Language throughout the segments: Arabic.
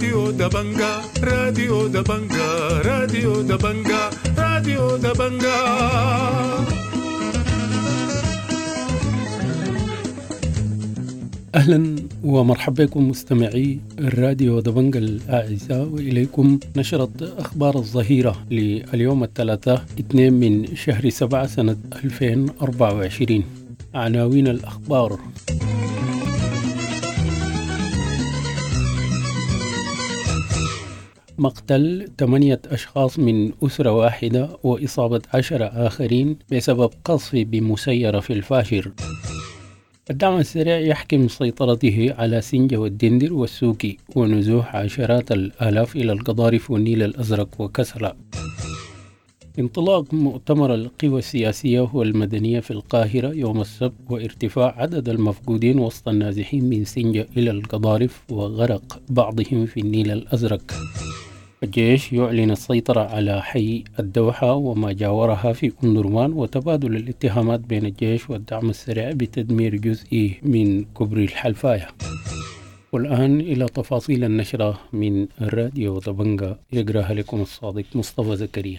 راديو دبنجا راديو دبنجا راديو دبنجا راديو دبنجا. أهلا ومرحبا بكم مستمعي الراديو دبنجا الأعزاء، وإليكم نشرة أخبار الظهيرة لليوم الثلاثاء 2 من شهر 7 سنة 2024. عناوين الأخبار: مقتل 8 أشخاص من أسرة واحدة وإصابة 10 آخرين بسبب قصف بمسيرة في الفاشر. الدعم السريع يحكم سيطرته على سنجة والدندر والسوكي ونزوح عشرات الآلاف إلى القضارف والنيل الأزرق وكسلا. انطلاق مؤتمر القوى السياسية والمدنية في القاهرة يوم السبت، وارتفاع عدد المفقودين وسط النازحين من سنجة إلى القضارف وغرق بعضهم في النيل الأزرق. الجيش يعلن السيطرة على حي الدوحة وما جاورها في أم درمان، وتبادل الاتهامات بين الجيش والدعم السريع بتدمير جزئي من كوبري الحلفاية. والآن إلى تفاصيل النشرة من الراديو دبنجا، يقرأها لكم الصادق مصطفى زكريا.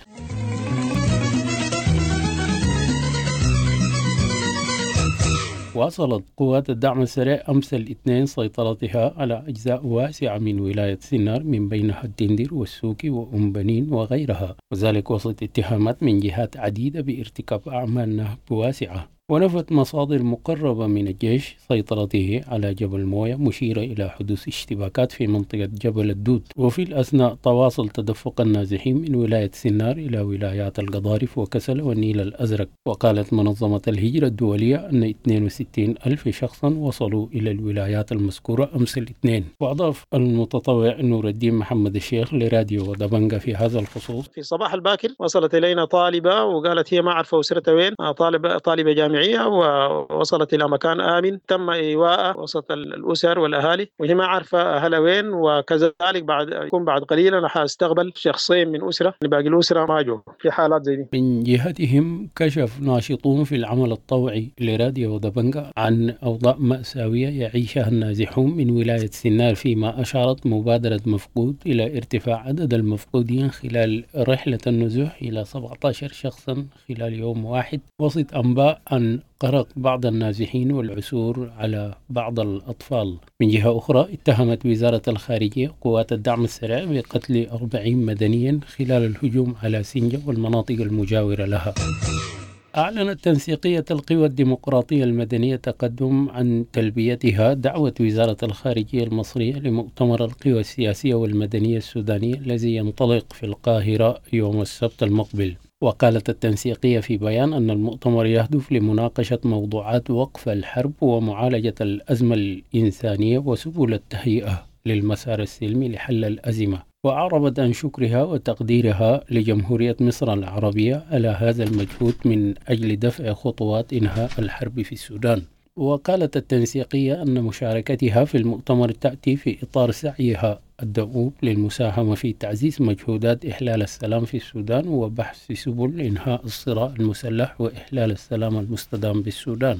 واصلت قوات الدعم السريع أمس الاثنين سيطرتها على أجزاء واسعة من ولاية سنار، من بينها الدندر والسوكي وأم بنين وغيرها، وذلك وسط اتهامات من جهات عديدة بارتكاب أعمال نهب واسعة. ونفت مصادر مقربة من الجيش سيطرته على جبل موية، مشيرة إلى حدوث اشتباكات في منطقة جبل الدود. وفي الأثناء تواصل تدفق النازحين من ولاية سنار إلى ولايات القضارف وكسل والنيل الأزرق. وقالت منظمة الهجرة الدولية أن 62 ألف شخصا وصلوا إلى الولايات المذكورة أمس الاثنين. وأضاف المتطوع نور الدين محمد الشيخ لراديو دبنجا في هذا الخصوص: في صباح الباكر وصلت إلينا طالبة وقالت هي ما عارفة أسرتها وين، طالبة جامعية، ووصلت إلى مكان آمن تم إيواء وسط الأسر والأهالي، وهي ما عارفة أهلها وين. وكذلك بعد قليل أنا حاستقبل شخصين من أسرة، باقي الأسرة ما جو في حالات زي دي. من جهتهم كشف ناشطون في العمل الطوعي لراديو دبنجا عن أوضاع مأساوية يعيشها النازحون من ولاية سنار، فيما أشارت مبادرة مفقود إلى ارتفاع عدد المفقودين خلال رحلة النزوح إلى 17 شخصا خلال يوم واحد، وسط أنباء عن قرق بعض النازحين والعثور على بعض الأطفال. من جهة أخرى اتهمت وزارة الخارجية قوات الدعم السريع بقتل 40 مدنيا خلال الهجوم على سنجة والمناطق المجاورة لها. أعلنت تنسيقية القوى الديمقراطية المدنية تقدم عن تلبيتها دعوة وزارة الخارجية المصرية لمؤتمر القوى السياسية والمدنية السودانية الذي ينطلق في القاهرة يوم السبت المقبل. وقالت التنسيقية في بيان أن المؤتمر يهدف لمناقشة موضوعات وقف الحرب ومعالجة الأزمة الإنسانية وسبل التهيئة للمسار السلمي لحل الأزمة. وأعربت عن شكرها وتقديرها لجمهورية مصر العربية على هذا المجهود من أجل دفع خطوات إنهاء الحرب في السودان. وقالت التنسيقية أن مشاركتها في المؤتمر تأتي في إطار سعيها الدؤوب للمساهمة في تعزيز مجهودات إحلال السلام في السودان وبحث سبل إنهاء الصراع المسلح وإحلال السلام المستدام بالسودان.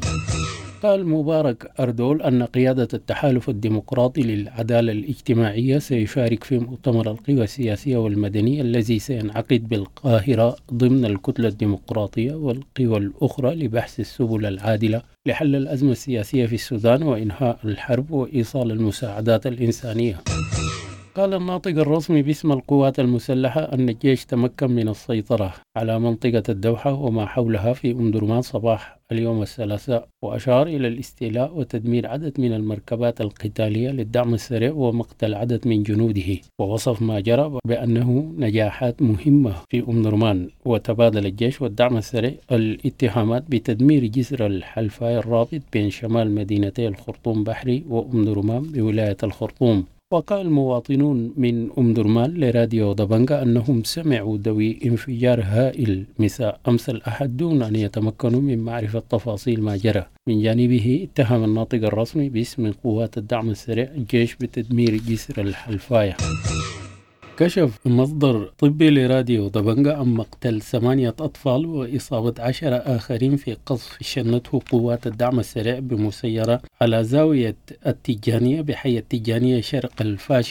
قال مبارك أردول أن قيادة التحالف الديمقراطي للعدالة الاجتماعية سيشارك في مؤتمر القوى السياسية والمدنية الذي سينعقد بالقاهرة ضمن الكتلة الديمقراطية والقوى الأخرى لبحث السبل العادلة لحل الأزمة السياسية في السودان وإنهاء الحرب وإيصال المساعدات الإنسانية. قال الناطق الرسمي باسم القوات المسلحة أن الجيش تمكن من السيطرة على منطقة الدوحة وما حولها في أم درمان صباح اليوم الثلاثاء، وأشار إلى الاستيلاء وتدمير عدد من المركبات القتالية للدعم السريع ومقتل عدد من جنوده، ووصف ما جرى بأنه نجاحات مهمة في أم درمان. وتبادل الجيش والدعم السريع الاتهامات بتدمير جسر الحلفاية الرابط بين شمال مدينتي الخرطوم بحري وأم درمان بولاية الخرطوم. وقال مواطنون من أم درمان لراديو دبنجا أنهم سمعوا دوي انفجار هائل مساء أمس الأحد دون أن يتمكنوا من معرفة تفاصيل ما جرى. من جانبه اتهم الناطق الرسمي باسم قوات الدعم السريع الجيش بتدمير جسر الحلفاية. كشف مصدر طبي لراديو دبنجا عن مقتل 8 أطفال وإصابة 10 آخرين في قصف شنته قوات الدعم السريع بمسيرة على زاوية التجانية بحي التجانية شرق الفاشر.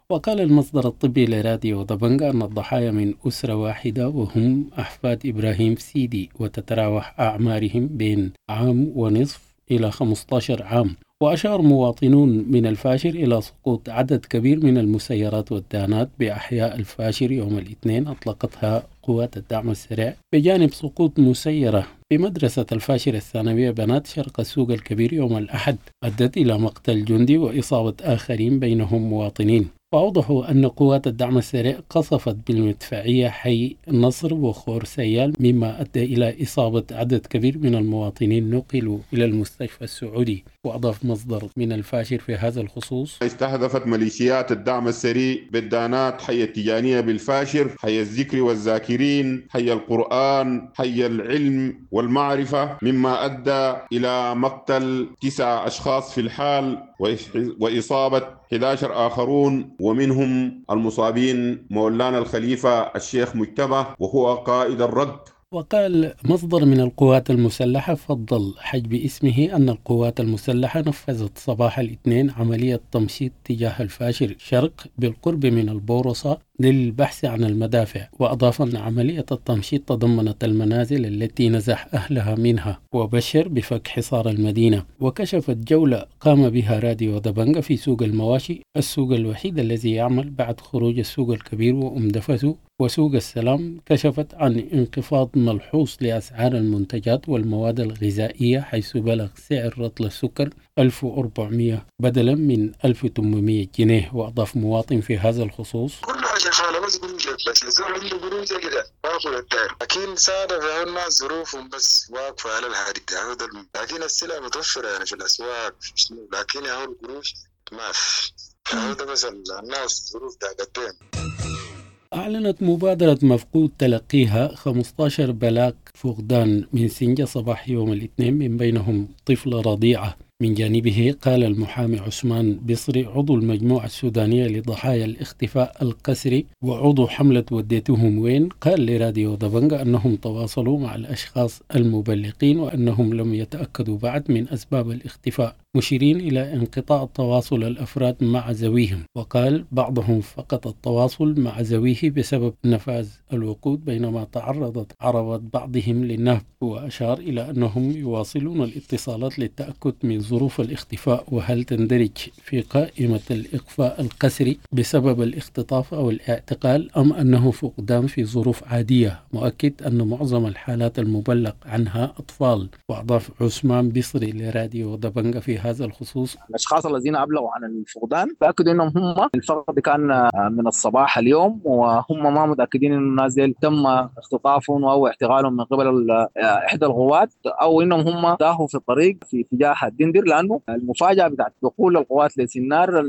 وقال المصدر الطبي لراديو دبنجا أن الضحايا من أسرة واحدة وهم أحفاد إبراهيم سيدي، وتتراوح أعمارهم بين عام ونصف إلى 15 عام. وأشار مواطنون من الفاشر إلى سقوط عدد كبير من المسيرات والدانات بأحياء الفاشر يوم الاثنين أطلقتها قوات الدعم السريع، بجانب سقوط مسيرة بمدرسة الفاشر الثانوية بنات شرق السوق الكبير يوم الأحد أدت إلى مقتل جندي وإصابة آخرين بينهم مواطنين. وأوضحوا أن قوات الدعم السريع قصفت بالمدفعية حي نصر وخور سيال، مما أدى إلى إصابة عدد كبير من المواطنين نقلوا إلى المستشفى السعودي. وأضاف مصدر من الفاشر في هذا الخصوص: استهدفت ميليشيات الدعم السريع بالدانات حي التجانية بالفاشر، حي الذكر والذاكرين، حي القرآن، حي العلم والمعرفة، مما أدى إلى مقتل 9 أشخاص في الحال وإصابة 11 آخرون، ومنهم المصابين مولانا الخليفة الشيخ مجتبى وهو قائد الرقب. وقال مصدر من القوات المسلحة فضل حج باسمه أن القوات المسلحة نفذت صباح الاثنين عملية تمشيط تجاه الفاشر شرق بالقرب من البورصة للبحث عن المدافع. وأضاف أن عملية التمشيط تضمنت المنازل التي نزح أهلها منها، وبشر بفك حصار المدينة. وكشفت جولة قام بها راديو دبنجا في سوق المواشي، السوق الوحيد الذي يعمل بعد خروج السوق الكبير وأم دفسو وسوق السلام. كشفت عن انخفاض ملحوظ لأسعار المنتجات والمواد الغذائية، حيث بلغ سعر رطل السكر 1400 بدلا من 1800 جنيه. وأضاف مواطن في هذا الخصوص: بس الزول عنده قروش كده باخذ الدار، لكن سادة في الناس ظروفهم بس واقفة على الحديد، لكن السلع متوفرة يعني في الأسواق، لكن هو القروش ما في، هذا بس الناس ظروف تعقدين. أعلنت مبادرة مفقود تلقيها 15 بلاغ فقدان من سنجة صباح يوم الاثنين، من بينهم طفلة رضيعة. من جانبه قال المحامي عثمان بصري عضو المجموعة السودانية لضحايا الاختفاء القسري وعضو حملة وديتهم وين، قال لراديو دبنجا أنهم تواصلوا مع الأشخاص المبلغين وأنهم لم يتأكدوا بعد من أسباب الاختفاء، مشيرين إلى انقطاع تواصل الأفراد مع ذويهم. وقال بعضهم فقط التواصل مع ذويه بسبب نفاذ الوقود، بينما تعرضت عربات بعضهم للنهب. وأشار إلى أنهم يواصلون الاتصالات للتأكد من ظروف الاختفاء، وهل تندرج في قائمة الإخفاء القسري بسبب الاختطاف أو الاعتقال، أم أنه فقدان في ظروف عادية، مؤكد أن معظم الحالات المبلغ عنها أطفال. وأضاف عثمان بصري لراديو دبنجا في هذا الخصوص: الأشخاص الذين أبلغوا عن الفقدان تأكدوا أنهم هم الفقد كان من الصباح اليوم، وهم ما متأكدين أن الناس دي تم اختطافهم أو اعتقالهم من قبل إحدى القوات، أو أنهم هم تاهوا في الطريق في اتجاه الدندر، لأنه المفاجأة بتاعت دخول القوات لسنار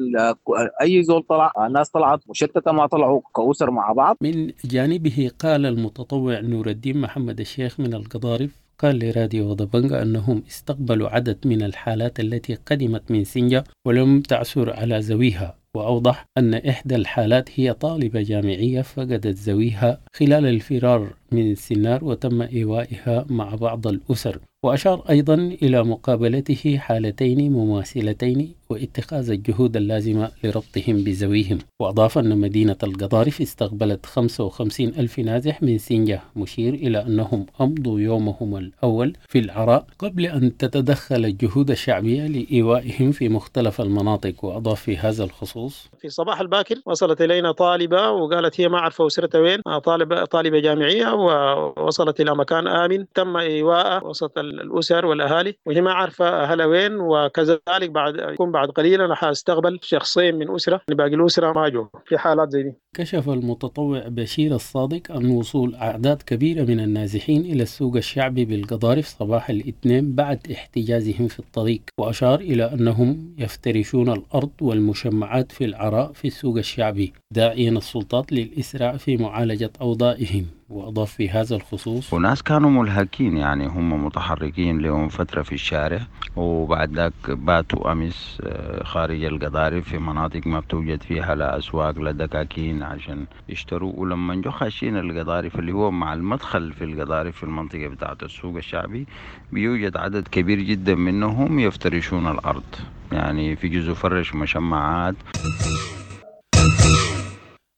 أي زول طلع، الناس طلعت مشتتة، ما طلعوا كأسر مع بعض. من جانبه قال المتطوع نور الدين محمد الشيخ من القضارف، قال لراديو دبنجا أنهم استقبلوا عدد من الحالات التي قدمت من سنجة ولم تعثر على ذويها. وأوضح أن إحدى الحالات هي طالبة جامعية فقدت ذويها خلال الفرار من سنار وتم إيوائها مع بعض الأسر. وأشار أيضا إلى مقابلته حالتين مماثلتين واتخاذ الجهود اللازمة لربطهم بذويهم. وأضاف أن مدينة القضارف استقبلت 55,000 نازح من سنجة، مشير إلى أنهم أمضوا يومهم الأول في العراء قبل أن تتدخل الجهود الشعبية لإيوائهم في مختلف المناطق. وأضاف في هذا الخصوص: في صباح الباكر وصلت إلينا طالبة وقالت هي ما عارفة أسرتها وين، طالبة جامعية، ووصلت إلى مكان آمن تم إيواء وسط الأسر والأهالي، وهي ما عارفة أهلها وين. وكذلك بعد قليل أنا حاستقبل شخصين من أسرة، باقي الأسرة ما جو في حالات زي دي. كشف المتطوع بشير الصادق عن وصول أعداد كبيرة من النازحين إلى السوق الشعبي بالقضارف صباح الاثنين بعد احتجازهم في الطريق، وأشار إلى أنهم يفترشون الأرض والمشمعات في العراء في السوق الشعبي، داعيا السلطات للإسراع في معالجة أوضاعهم. وأضاف في هذا الخصوص: وناس كانوا ملهكين، يعني هم متحركين لهم فترة في الشارع، وبعد ذاك باتوا أمس خارج القضارف في مناطق ما بتوجد فيها لا أسواق لا دكاكين عشان يشتروا. ولما جو خاشين القضارف اللي هو مع المدخل في القضارف في المنطقة بتاعة السوق الشعبي، بيوجد عدد كبير جدا منهم يفترشون الأرض، يعني في جزء فرش مشمعات.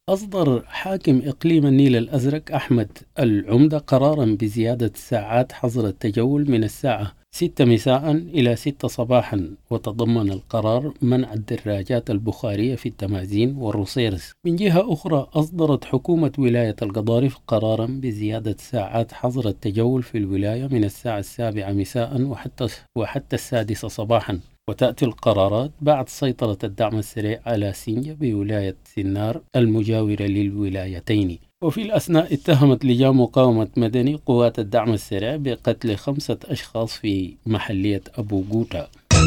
أصدر حاكم إقليم النيل الأزرق أحمد العمدة قراراً بزيادة ساعات حظر التجول من الساعة 6 مساء إلى 6 صباحا، وتضمن القرار منع الدراجات البخارية في التمازين والروسيرس. من جهة أخرى أصدرت حكومة ولاية القضارف قراراً بزيادة ساعات حظر التجول في الولاية من الساعة 7 مساء وحتى 6 صباحا، وتأتي القرارات بعد سيطرة الدعم السريع على سينجا بولاية سنار المجاورة للولايتين. وفي الأثناء اتهمت لجان مقاومة مدني قوات الدعم السريع بقتل 5 أشخاص في محلية أبو قوتا.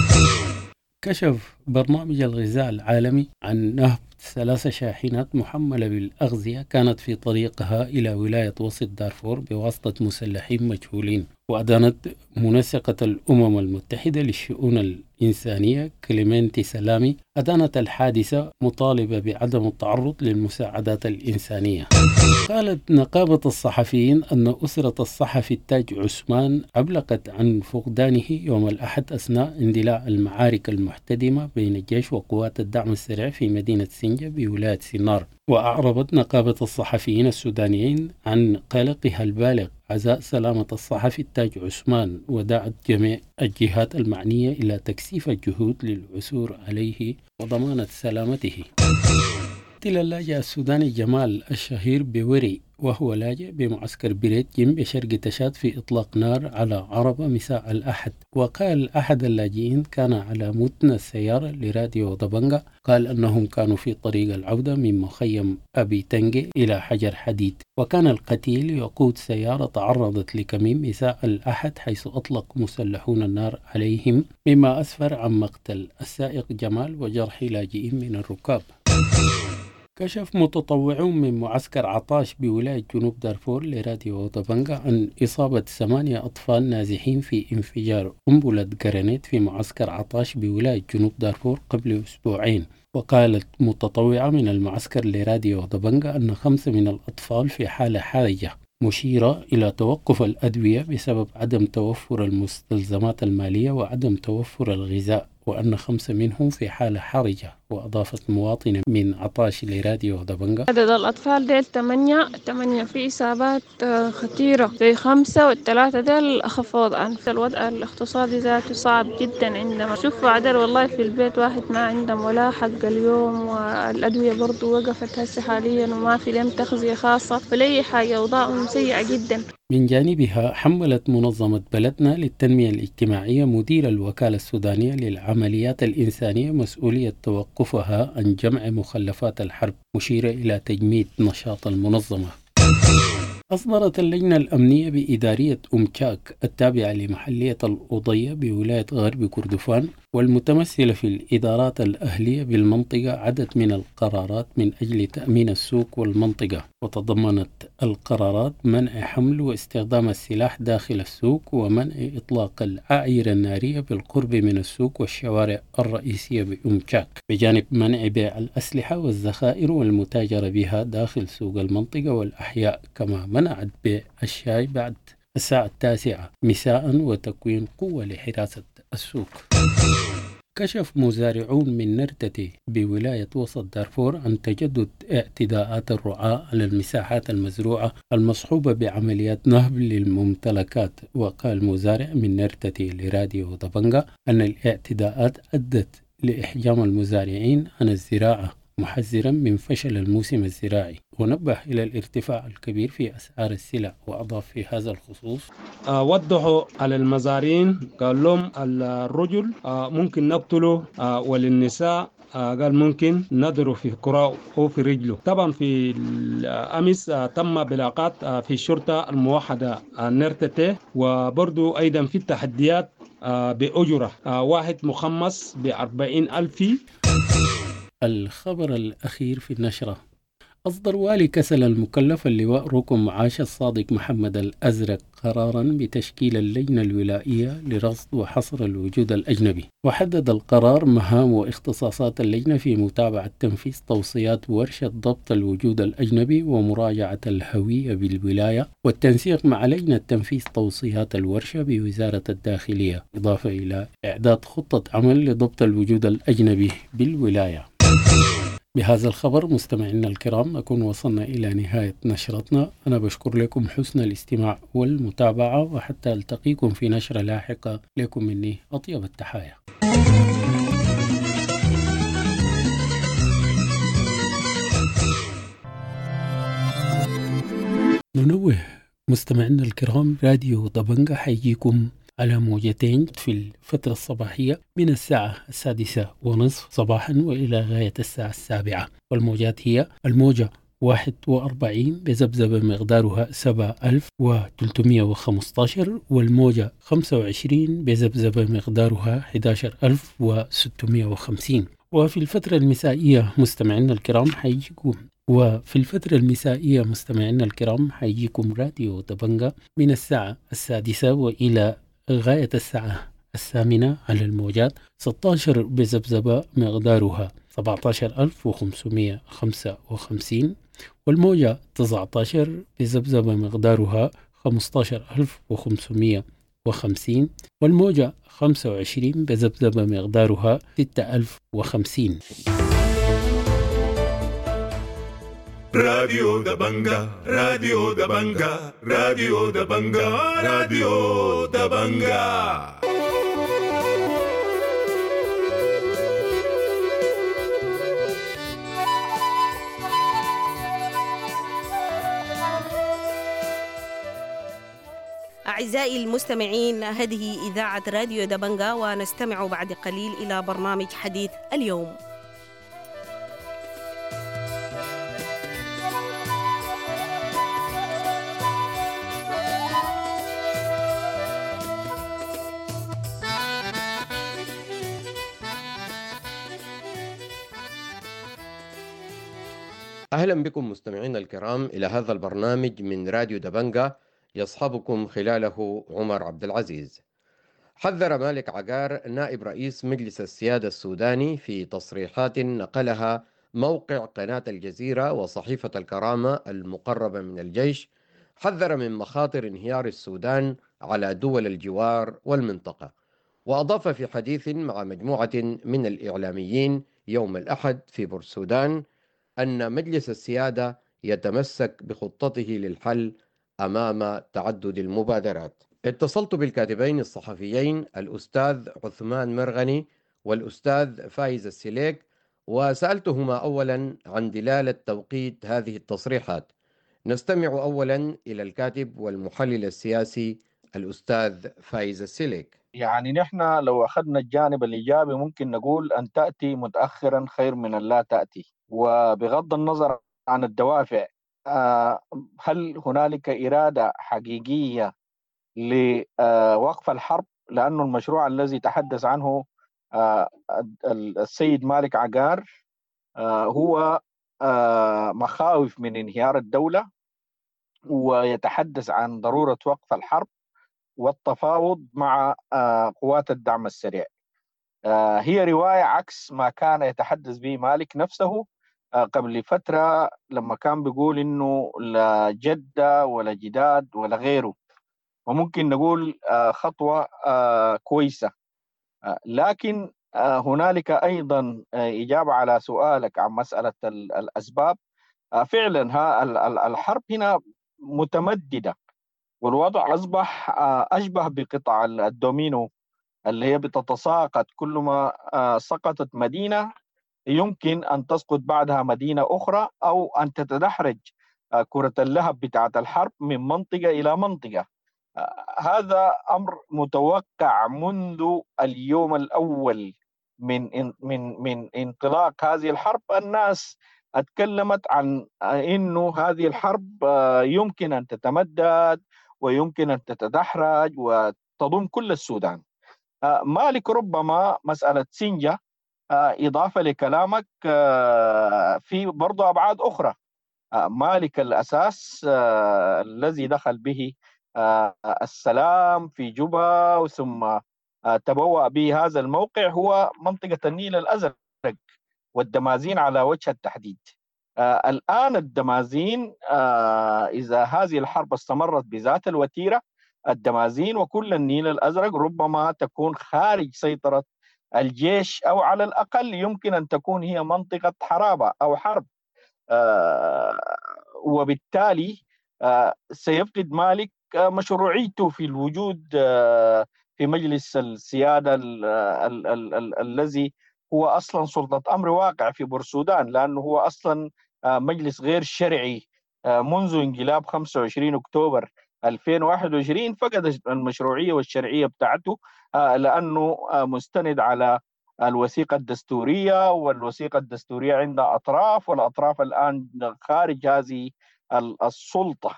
كشف برنامج الغذاء العالمي عن نهب 3 شاحنات محملة بالأغذية كانت في طريقها إلى ولاية وسط دارفور بواسطة مسلحين مجهولين. وأدانت منسقة الأمم المتحدة للشؤون الإنسانية كليمنتي سلامي أدانت الحادثة مطالبة بعدم التعرض للمساعدات الإنسانية. قالت نقابة الصحفيين أن أسرة الصحفي التاج عثمان أبلغت عن فقدانه يوم الأحد أثناء اندلاع المعارك المحتدمة بين الجيش وقوات الدعم السريع في مدينة سينجا بولاية سنار. وأعربت نقابة الصحفيين السودانيين عن قلقها البالغ عزاء سلامة الصحفي التاج عثمان، ودعت جميع الجهات المعنية إلى تكثيف الجهود للعثور عليه وضمانة سلامته. قتل اللاجئ السوداني جمال الشهير بوري وهو لاجئ بمعسكر بريت جنب شرق تشاد في إطلاق نار على عربة مساء الأحد. وقال أحد اللاجئين كان على متن السيارة لراديو ضبنجة، قال أنهم كانوا في طريق العودة من مخيم أبي تنجي إلى حجر حديد، وكان القتيل يقود سيارة تعرضت لكمين مساء الأحد حيث أطلق مسلحون النار عليهم، مما أسفر عن مقتل السائق جمال وجرح لاجئين من الركاب. كشف متطوعون من معسكر عطاش بولاية جنوب دارفور لراديو ضبنجة عن إصابة 8 أطفال نازحين في انفجار قنبلة جرانيت في معسكر عطاش بولاية جنوب دارفور قبل أسبوعين. وقالت متطوعة من المعسكر لراديو ضبنجة أن 5 من الأطفال في حالة حرجة، مشيرة إلى توقف الأدوية بسبب عدم توفر المستلزمات المالية وعدم توفر الغذاء، وأن 5 منهم في حالة حرجة. وأضافت مواطنة من عطاش لراديو ضبنجة: عدد الأطفال ديل 8 في إصابات خطيرة زي 5 و3 ديل أخف وضعا. الوضع الاقتصادي ذاته صعب جدا عندما شوفوا عدد والله في البيت واحد ما عندهم ولا حق اليوم، والأدوية برضو وقفت هسه حاليا وما في لهم تغذية خاصة ولا أي حاجة، وضعهم سيئة جدا. من جانبها حملت منظمة بلدنا للتنمية الاجتماعية مدير الوكالة السودانية للعمليات الإنسانية مسؤولية توقفها عن جمع مخلفات الحرب، مشيرة إلى تجميد نشاط المنظمة. أصدرت اللجنة الأمنية بإدارية أمتشاك التابعة لمحلية الأوضية بولاية غرب كردفان والمتمثلة في الإدارات الأهلية بالمنطقة عدد من القرارات من أجل تأمين السوق والمنطقة، وتضمنت القرارات منع حمل واستخدام السلاح داخل السوق، ومنع إطلاق الأعيرة النارية بالقرب من السوق والشوارع الرئيسية بأمتشاك، بجانب منع بيع الأسلحة والذخائر والمتاجرة بها داخل سوق المنطقة والأحياء، كما منعت بيع الشاي بعد الساعة 9 مساء وتكوين قوة لحراسة السوق. كشف مزارعون من نرتتي بولاية وسط دارفور عن تجدد اعتداءات الرعاة على المساحات المزروعة المصحوبة بعمليات نهب للممتلكات. وقال مزارع من نرتتي لراديو ضبنجة أن الاعتداءات أدت لإحجام المزارعين عن الزراعة، محذرا من فشل الموسم الزراعي، ونبه إلى الارتفاع الكبير في أسعار السلع. وأضاف في هذا الخصوص: وضحوا على المزارعين، قال لهم الرجل ممكن نقتله وللنساء قال ممكن نضرب في كراء أو في رجله. طبعا في الأمس تم بلاغات في الشرطة الموحدة نرتته، وبرضو أيضا في التحديات بأجرة واحد مخمس ب40,000. الخبر الأخير في النشرة: أصدر والي كسل المكلف اللواء ركن معاش الصادق محمد الأزرق قرارا بتشكيل اللجنة الولائية لرصد وحصر الوجود الأجنبي. وحدد القرار مهام واختصاصات اللجنة في متابعة تنفيذ توصيات ورشة ضبط الوجود الأجنبي ومراجعة الهوية بالولاية، والتنسيق مع لجنة تنفيذ توصيات الورشة بوزارة الداخلية، إضافة إلى إعداد خطة عمل لضبط الوجود الأجنبي بالولاية. بهذا الخبر مستمعينا الكرام نكون وصلنا إلى نهاية نشرتنا. أنا بشكر لكم حسن الاستماع والمتابعة، وحتى ألتقيكم في نشرة لاحقة لكم مني أطيب التحايا. ننوه مستمعينا الكرام، راديو دبنجة حيجيكم على موجتين في الفترة الصباحية من الساعة 6:30 صباحا وإلى غاية الساعة 7، والموجات هي الموجة 41 بذبذبة مقدارها 7315، والموجة 25 بذبذبة مقدارها 11650. وفي الفترة المسائية مستمعينا الكرام حيجيكم راديو دبنجة من الساعة 6 وإلى غاية الساعة 8 على الموجات 16 بذبذبة مقدارها 17555، والموجة 19 بذبذبة مقدارها 15550، والموجة 25 بذبذبة مقدارها 6050. راديو دبنجا راديو دبنجا راديو دبنجا راديو دبنجا. أعزائي المستمعين، هذه إذاعة راديو دبنجا، ونستمع بعد قليل إلى برنامج حديث اليوم. أهلا بكم مستمعينا الكرام إلى هذا البرنامج من راديو دبنجة، يصحبكم خلاله عمر عبد العزيز. حذر مالك عقار نائب رئيس مجلس السيادة السوداني في تصريحات نقلها موقع قناة الجزيرة وصحيفة الكرامة المقربة من الجيش، حذر من مخاطر انهيار السودان على دول الجوار والمنطقة. وأضاف في حديث مع مجموعة من الإعلاميين يوم الأحد في بورسودان أن مجلس السيادة يتمسك بخطته للحل أمام تعدد المبادرات. اتصلت بالكاتبين الصحفيين الأستاذ عثمان مرغني والأستاذ فايز السليك، وسألتهما أولا عن دلالة توقيت هذه التصريحات. نستمع أولا إلى الكاتب والمحلل السياسي الأستاذ فايز السليك. يعني نحن لو أخذنا الجانب الإيجابي ممكن نقول أن تأتي متأخرا خير من أن لا تأتي، وبغض النظر عن الدوافع، هل هنالك إرادة حقيقية لوقف الحرب؟ لأن المشروع الذي تحدث عنه السيد مالك عقار هو مخاوف من انهيار الدولة، ويتحدث عن ضرورة وقف الحرب والتفاوض مع قوات الدعم السريع. هي رواية عكس ما كان يتحدث به مالك نفسه قبل فترة، لما كان بيقول إنه لا جدة ولا جداد ولا غيره، وممكن نقول خطوة كويسة. لكن هنالك أيضا إجابة على سؤالك عن مسألة الأسباب. فعلا الحرب هنا متمددة، والوضع أصبح أشبه بقطع الدومينو اللي هي بتتساقط، كل ما سقطت مدينة يمكن أن تسقط بعدها مدينة أخرى، أو أن تتدحرج كرة اللهب بتاعة الحرب من منطقة إلى منطقة. هذا أمر متوقع منذ اليوم الأول من انطلاق هذه الحرب. الناس اتكلمت عن إنه هذه الحرب يمكن أن تتمدد ويمكن أن تتدحرج وتضم كل السودان. مالك ربما مسألة سنجة إضافة لكلامك في برضو أبعاد أخرى. مالك الأساس الذي دخل به السلام في جوبا ثم تبوأ به هذا الموقع هو منطقة النيل الأزرق والدمازين على وجه التحديد. الآن الدمازين إذا هذه الحرب استمرت بذات الوتيرة، الدمازين وكل النيل الأزرق ربما تكون خارج سيطرة الجيش، أو على الأقل يمكن أن تكون هي منطقة حرابة أو حرب. وبالتالي سيفقد مالك مشروعيته في الوجود في مجلس السيادة الذي هو أصلا سلطة أمر واقع في بورسودان، لأنه هو أصلا مجلس غير شرعي منذ انقلاب 25 أكتوبر 2021. فقد المشروعية والشرعية بتاعته لأنه مستند على الوثيقة الدستورية، والوثيقة الدستورية عندها أطراف، والأطراف الآن خارج هذه السلطة.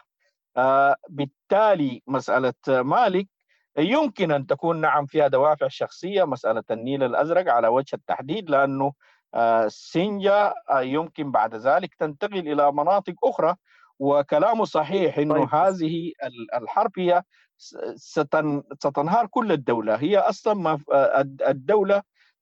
بالتالي مسألة مالك يمكن أن تكون نعم فيها دوافع شخصية، مسألة النيل الأزرق على وجه التحديد، لأنه سنجا يمكن بعد ذلك تنتقل إلى مناطق أخرى. وكلامه صحيح إنه هذه الحرب هي ستنهار كل الدولة. هي أصلا الدولة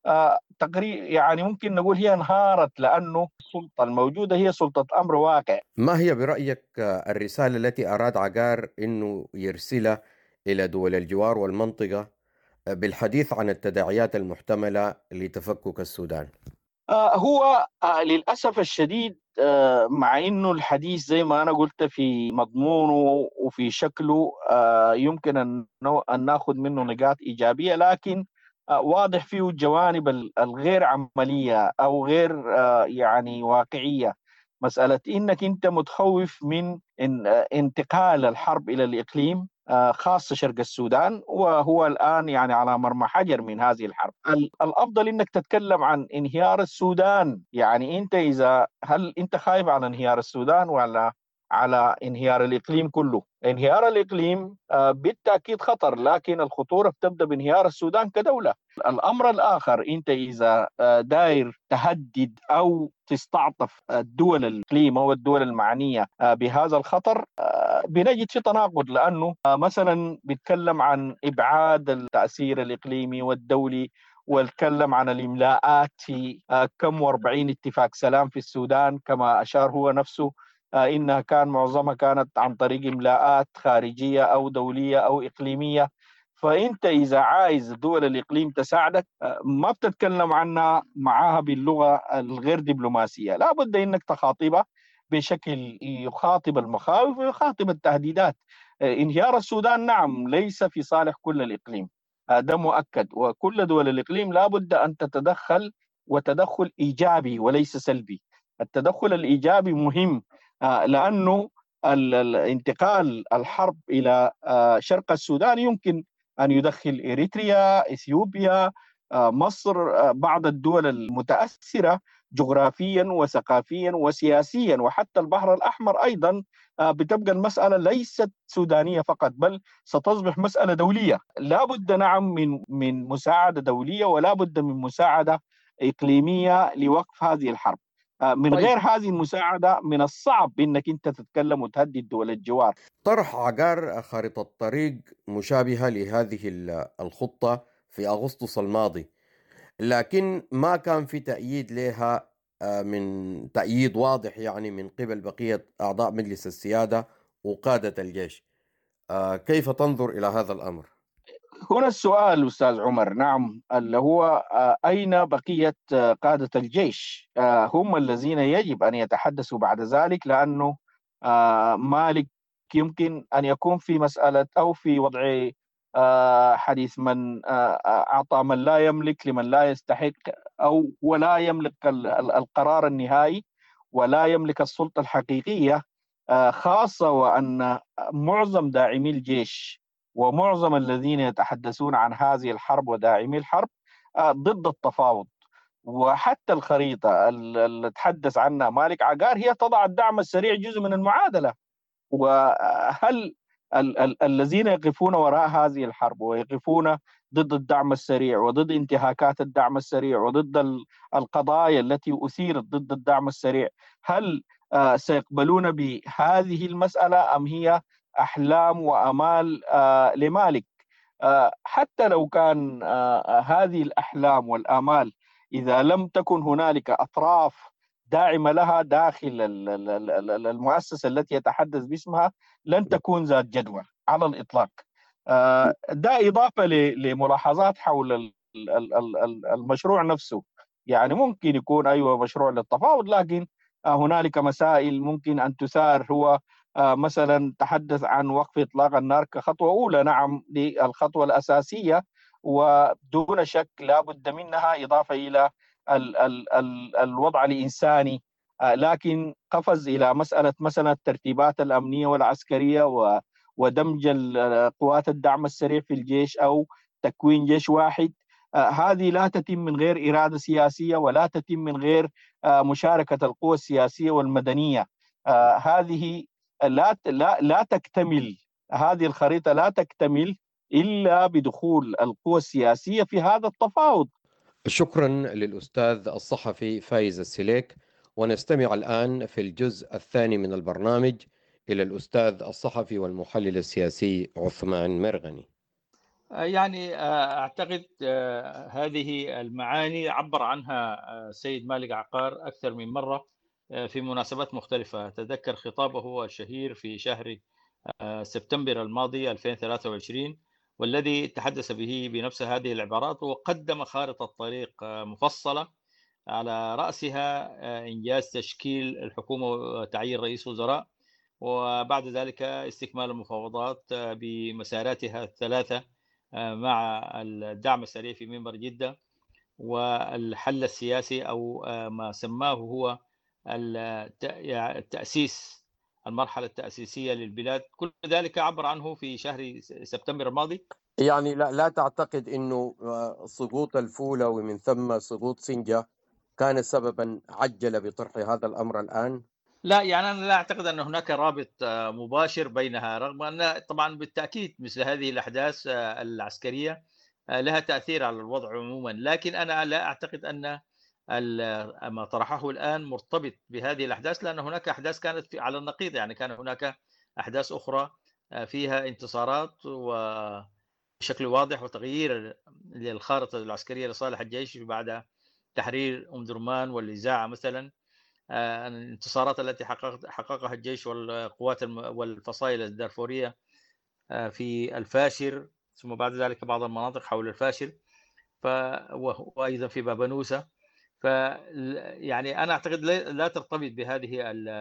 تقريبا يعني ممكن نقول هي انهارت، لأنه السلطة الموجودة هي سلطة أمر واقع. ما هي برأيك الرسالة التي أراد عقار أنه يرسلها إلى دول الجوار والمنطقة بالحديث عن التداعيات المحتملة لتفكك السودان؟ هو للأسف الشديد مع أنه الحديث زي ما أنا قلت في مضمونه وفي شكله يمكن أن نأخذ منه نقاط إيجابية، لكن واضح فيه الجوانب الغير عملية أو غير يعني واقعية. مسألة إنك أنت متخوف من انتقال الحرب إلى الإقليم، خاصة شرق السودان، وهو الآن يعني على مرمى حجر من هذه الحرب. الأفضل إنك تتكلم عن انهيار السودان. يعني أنت هل أنت خايف على انهيار السودان ولا على انهيار الإقليم كله؟ انهيار الإقليم بالتأكيد خطر، لكن الخطورة بتبدأ بانهيار السودان كدولة. الأمر الآخر، أنت إذا داير تهدد أو تستعطف الدول الإقليم أو الدول المعنية بهذا الخطر، بنجد في تناقض، لأنه مثلا بيتكلم عن إبعاد التأثير الإقليمي والدولي، واتكلم عن الإملاءات في كم و40 اتفاق سلام في السودان، كما أشار هو نفسه إنها معظمها كانت عن طريق إملاءات خارجية أو دولية أو إقليمية. فأنت إذا عايز دول الإقليم تساعدك ما بتتكلم عنها معها باللغة الغير دبلوماسية، لا بد إنك تخاطبها بشكل يخاطب المخاوف ويخاطب التهديدات. انهيار السودان نعم ليس في صالح كل الإقليم، ده مؤكد، وكل دول الإقليم لا بد أن تتدخل، وتدخل إيجابي وليس سلبي. التدخل الإيجابي مهم، لأنه الانتقال الحرب إلى شرق السودان يمكن أن يدخل إريتريا، إثيوبيا، مصر، بعض الدول المتأثرة جغرافيا وثقافيا وسياسيا، وحتى البحر الأحمر أيضا. بتبقى المسألة ليست سودانية فقط، بل ستصبح مسألة دولية. لا بد نعم من مساعدة دولية، ولا بد من مساعدة إقليمية لوقف هذه الحرب. من غير هذه المساعدة من الصعب أنك أنت تتكلم وتهدد دول الجوار. طرح عقار خارطة طريق مشابهة لهذه الخطة في أغسطس الماضي، لكن ما كان في تأييد لها من تأييد واضح يعني من قبل بقية أعضاء مجلس السيادة وقادة الجيش. كيف تنظر إلى هذا الأمر؟ هنا السؤال أستاذ عمر، نعم، اللي هو أين بقية قادة الجيش؟ هم الذين يجب أن يتحدثوا بعد ذلك، لأنه مالك يمكن أن يكون في مسألة أو في وضع حديث من أعطى من لا يملك لمن لا يستحق، أو ولا يملك القرار النهائي ولا يملك السلطة الحقيقية، خاصة وأن معظم داعمي الجيش ومعظم الذين يتحدثون عن هذه الحرب وداعمي الحرب ضد التفاوض. وحتى الخريطة اللي تحدث عنها مالك عقار هي تضع الدعم السريع جزء من المعادلة. وهل الذين يقفون وراء هذه الحرب ويقفون ضد الدعم السريع وضد انتهاكات الدعم السريع وضد القضايا التي أثيرت ضد الدعم السريع، هل سيقبلون بهذه المسألة أم هي أحلام وأمال لمالك؟ حتى لو كان هذه الأحلام والآمال إذا لم تكن هنالك أطراف داعمة لها داخل المؤسسة التي يتحدث باسمها لن تكون ذات جدوى على الإطلاق. ده إضافة لملاحظات حول المشروع نفسه. يعني ممكن يكون أيوة مشروع للتفاوض، لكن هنالك مسائل ممكن أن تثار. هو مثلا تحدث عن وقف إطلاق النار كخطوة أولى، نعم للخطوة الأساسية، ودون شك لا بد منها إضافة إلى الوضع الإنساني، لكن قفز إلى مسألة مثلا الترتيبات الأمنية والعسكرية ودمج قوات الدعم السريع في الجيش أو تكوين جيش واحد. هذه لا تتم من غير إرادة سياسية، ولا تتم من غير مشاركة القوى السياسية والمدنية. هذه لا تكتمل، هذه الخريطة لا تكتمل إلا بدخول القوى السياسية في هذا التفاوض. شكرا للأستاذ الصحفي فايز السليك. ونستمع الآن في الجزء الثاني من البرنامج إلى الأستاذ الصحفي والمحلل السياسي عثمان مرغني. يعني أعتقد هذه المعاني عبر عنها سيد مالك عقار أكثر من مرة في مناسبات مختلفة. أتذكر خطابه الشهير في شهر سبتمبر الماضي 2023، والذي تحدث به بنفس هذه العبارات، وقدم خارطة طريق مفصلة على رأسها إنجاز تشكيل الحكومة وتعيين رئيس وزراء، وبعد ذلك استكمال المفاوضات بمساراتها الثلاثة مع الدعم السريع في منبر جدة، والحل السياسي أو ما سماه هو التأسيس، المرحلة التأسيسية للبلاد. كل ذلك عبر عنه في شهر سبتمبر الماضي. يعني لا تعتقد أنه سقوط الفولة ومن ثم سقوط سنجة كان سببا عجل بطرح هذا الأمر الآن؟ لا، يعني أنا لا أعتقد أن هناك رابط مباشر بينها، رغم أن طبعا بالتأكيد مثل هذه الأحداث العسكرية لها تأثير على الوضع عموما، لكن أنا لا أعتقد أن ما طرحه الآن مرتبط بهذه الأحداث، لأن هناك أحداث كانت على النقيض. يعني كان هناك أحداث أخرى فيها انتصارات وبشكل واضح وتغيير للخارطة العسكرية لصالح الجيش بعد تحرير أم درمان والإذاعة مثلا. الانتصارات التي حققها الجيش والقوات والفصائل الدارفورية في الفاشر، ثم بعد ذلك بعض المناطق حول الفاشر، وأيضا في بابانوسا. يعني أنا أعتقد لا ترتبط بهذه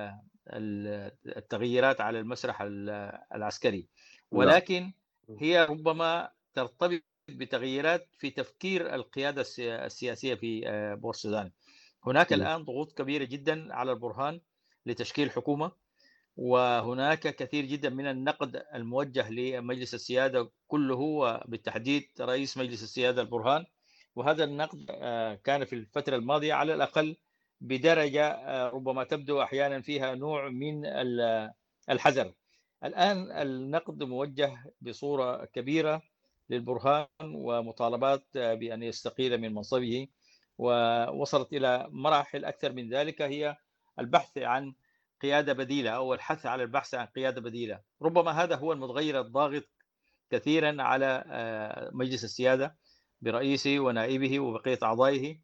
التغييرات على المسرح العسكري، ولكن هي ربما ترتبط بتغييرات في تفكير القيادة السياسية في بور السودان. هناك الآن ضغوط كبيرة جدا على البرهان لتشكيل حكومة، وهناك كثير جدا من النقد الموجه لمجلس السيادة كله، وبالتحديد رئيس مجلس السيادة البرهان. وهذا النقد كان في الفترة الماضية على الأقل بدرجة ربما تبدو أحيانا فيها نوع من الحذر. الآن النقد موجه بصورة كبيرة للبرهان ومطالبات بأن يستقيل من منصبه، ووصلت إلى مراحل أكثر من ذلك، هي البحث عن قيادة بديلة أو الحث على البحث عن قيادة بديلة. ربما هذا هو المتغير الضاغط كثيرا على مجلس السيادة برئيسه ونائبه وبقية أعضائه،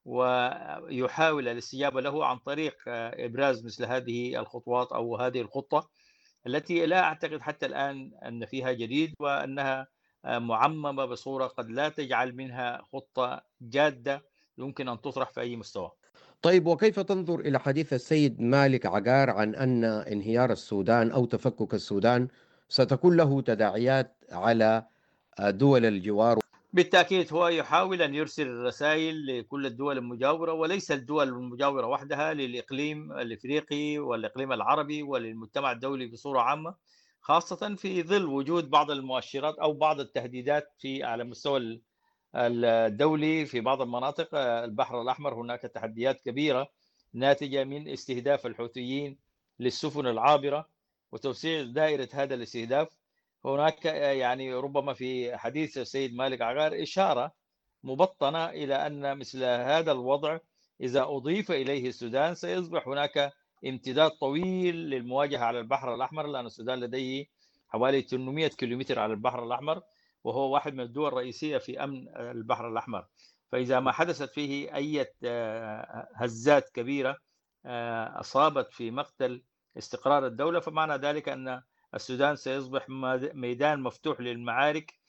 ويحاول الاستجابة له عن طريق إبراز مثل هذه الخطوات أو هذه الخطة التي لا أعتقد حتى الآن أن فيها جديد، وأنها معممة بصورة قد لا تجعل منها خطة جادة يمكن أن تطرح في أي مستوى. طيب، وكيف تنظر إلى حديث السيد مالك عقار عن أن انهيار السودان أو تفكك السودان ستكون له تداعيات على دول الجوار؟ بالتأكيد هو يحاول أن يرسل رسائل لكل الدول المجاورة، وليس الدول المجاورة وحدها، للإقليم الإفريقي والإقليم العربي وللمجتمع الدولي بصورة عامة، خاصة في ظل وجود بعض المؤشرات أو بعض التهديدات على مستوى الدولي في بعض المناطق. البحر الأحمر هناك تحديات كبيرة ناتجة من استهداف الحوثيين للسفن العابرة وتوسيع دائرة هذا الاستهداف. هناك يعني ربما في حديث السيد مالك عقار إشارة مبطنة إلى أن مثل هذا الوضع إذا أضيف إليه السودان سيصبح هناك امتداد طويل للمواجهة على البحر الأحمر، لأن السودان لديه حوالي 800 كيلومتر على البحر الأحمر، وهو واحد من الدول الرئيسية في أمن البحر الأحمر. فإذا ما حدثت فيه أي هزات كبيرة أصابت في مقتل استقرار الدولة، فمعنى ذلك أن السودان سيصبح ميدان مفتوح للمعارك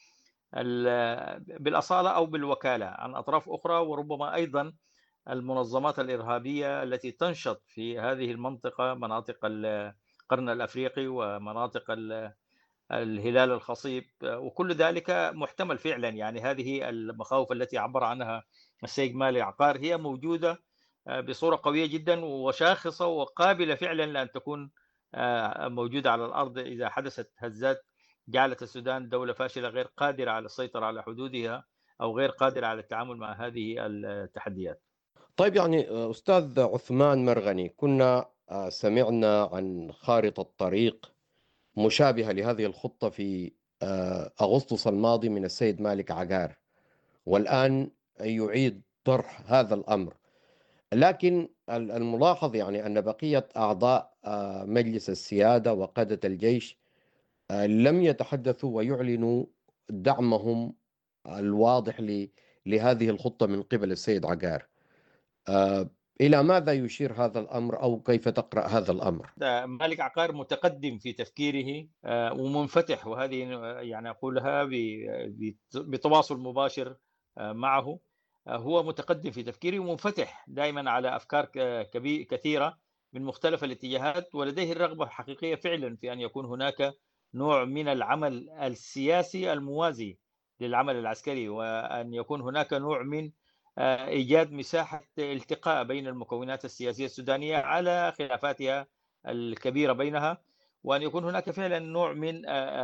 بالأصالة أو بالوكالة عن أطراف أخرى، وربما أيضا المنظمات الإرهابية التي تنشط في هذه المنطقة، مناطق القرن الأفريقي ومناطق الهلال الخصيب، وكل ذلك محتمل فعلا. يعني هذه المخاوف التي عبر عنها السيد مالك عقار هي موجودة بصورة قوية جدا وشاخصة وقابلة فعلا لأن تكون موجودة على الأرض إذا حدثت هزات جعلت السودان دولة فاشلة غير قادرة على السيطرة على حدودها أو غير قادرة على التعامل مع هذه التحديات. طيب، يعني أستاذ عثمان مرغني، كنا سمعنا عن خارطة طريق مشابهة لهذه الخطة في أغسطس الماضي من السيد مالك عقار، والآن يعيد طرح هذا الأمر. لكن الملاحظ يعني أن بقية أعضاء مجلس السيادة وقادة الجيش لم يتحدثوا ويعلنوا دعمهم الواضح لهذه الخطة من قبل السيد عقار. إلى ماذا يشير هذا الأمر أو كيف تقرأ هذا الأمر؟ مالك عقار متقدم في تفكيره ومنفتح، وهذه يعني أقولها بتواصل مباشر معه. هو متقدم في تفكيره ومنفتح دائما على أفكار كثيرة من مختلف الاتجاهات، ولديه الرغبة الحقيقية فعلا في أن يكون هناك نوع من العمل السياسي الموازي للعمل العسكري، وأن يكون هناك نوع من إيجاد مساحة التقاء بين المكونات السياسية السودانية على خلافاتها الكبيرة بينها، وأن يكون هناك فعلا نوع من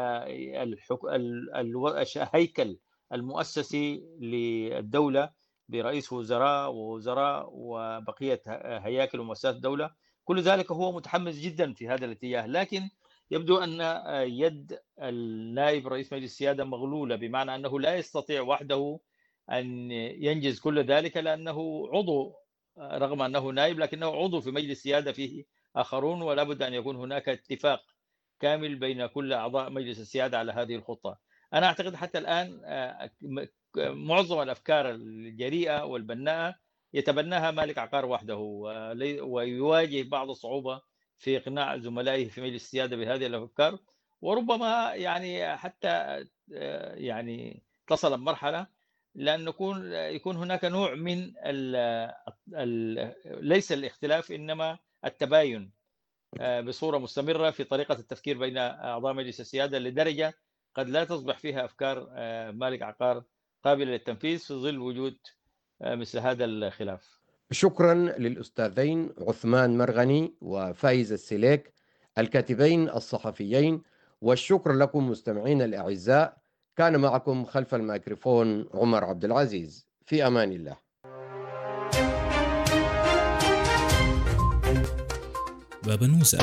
الهيكل المؤسسي للدولة برئيس وزراء ووزراء وبقية هياكل ومؤسسات الدولة. كل ذلك هو متحمس جدا في هذا الاتجاه، لكن يبدو أن يد النائب رئيس مجلس السيادة مغلولة، بمعنى أنه لا يستطيع وحده أن ينجز كل ذلك، لأنه عضو، رغم أنه نائب لكنه عضو في مجلس السيادة فيه آخرون، ولا بد أن يكون هناك اتفاق كامل بين كل أعضاء مجلس السيادة على هذه الخطة. أنا أعتقد حتى الآن معظم الأفكار الجريئة والبناءة يتبناها مالك عقار وحده، ويواجه بعض الصعوبة في إقناع زملائه في مجلس السيادة بهذه الأفكار، وربما يعني حتى يعني تصل مرحلة لأن يكون هناك نوع من ليس الاختلاف إنما التباين بصورة مستمرة في طريقة التفكير بين أعضاء مجلس السيادة، لدرجة قد لا تصبح فيها أفكار مالك عقار قابلة للتنفيذ في ظل وجود مثل هذا الخلاف. شكرا للأستاذين عثمان مرغني وفايز السليك الكاتبين الصحفيين، والشكر لكم مستمعين الأعزاء. كان معكم خلف الميكروفون عمر عبد العزيز. في أمان الله. بابا نوسة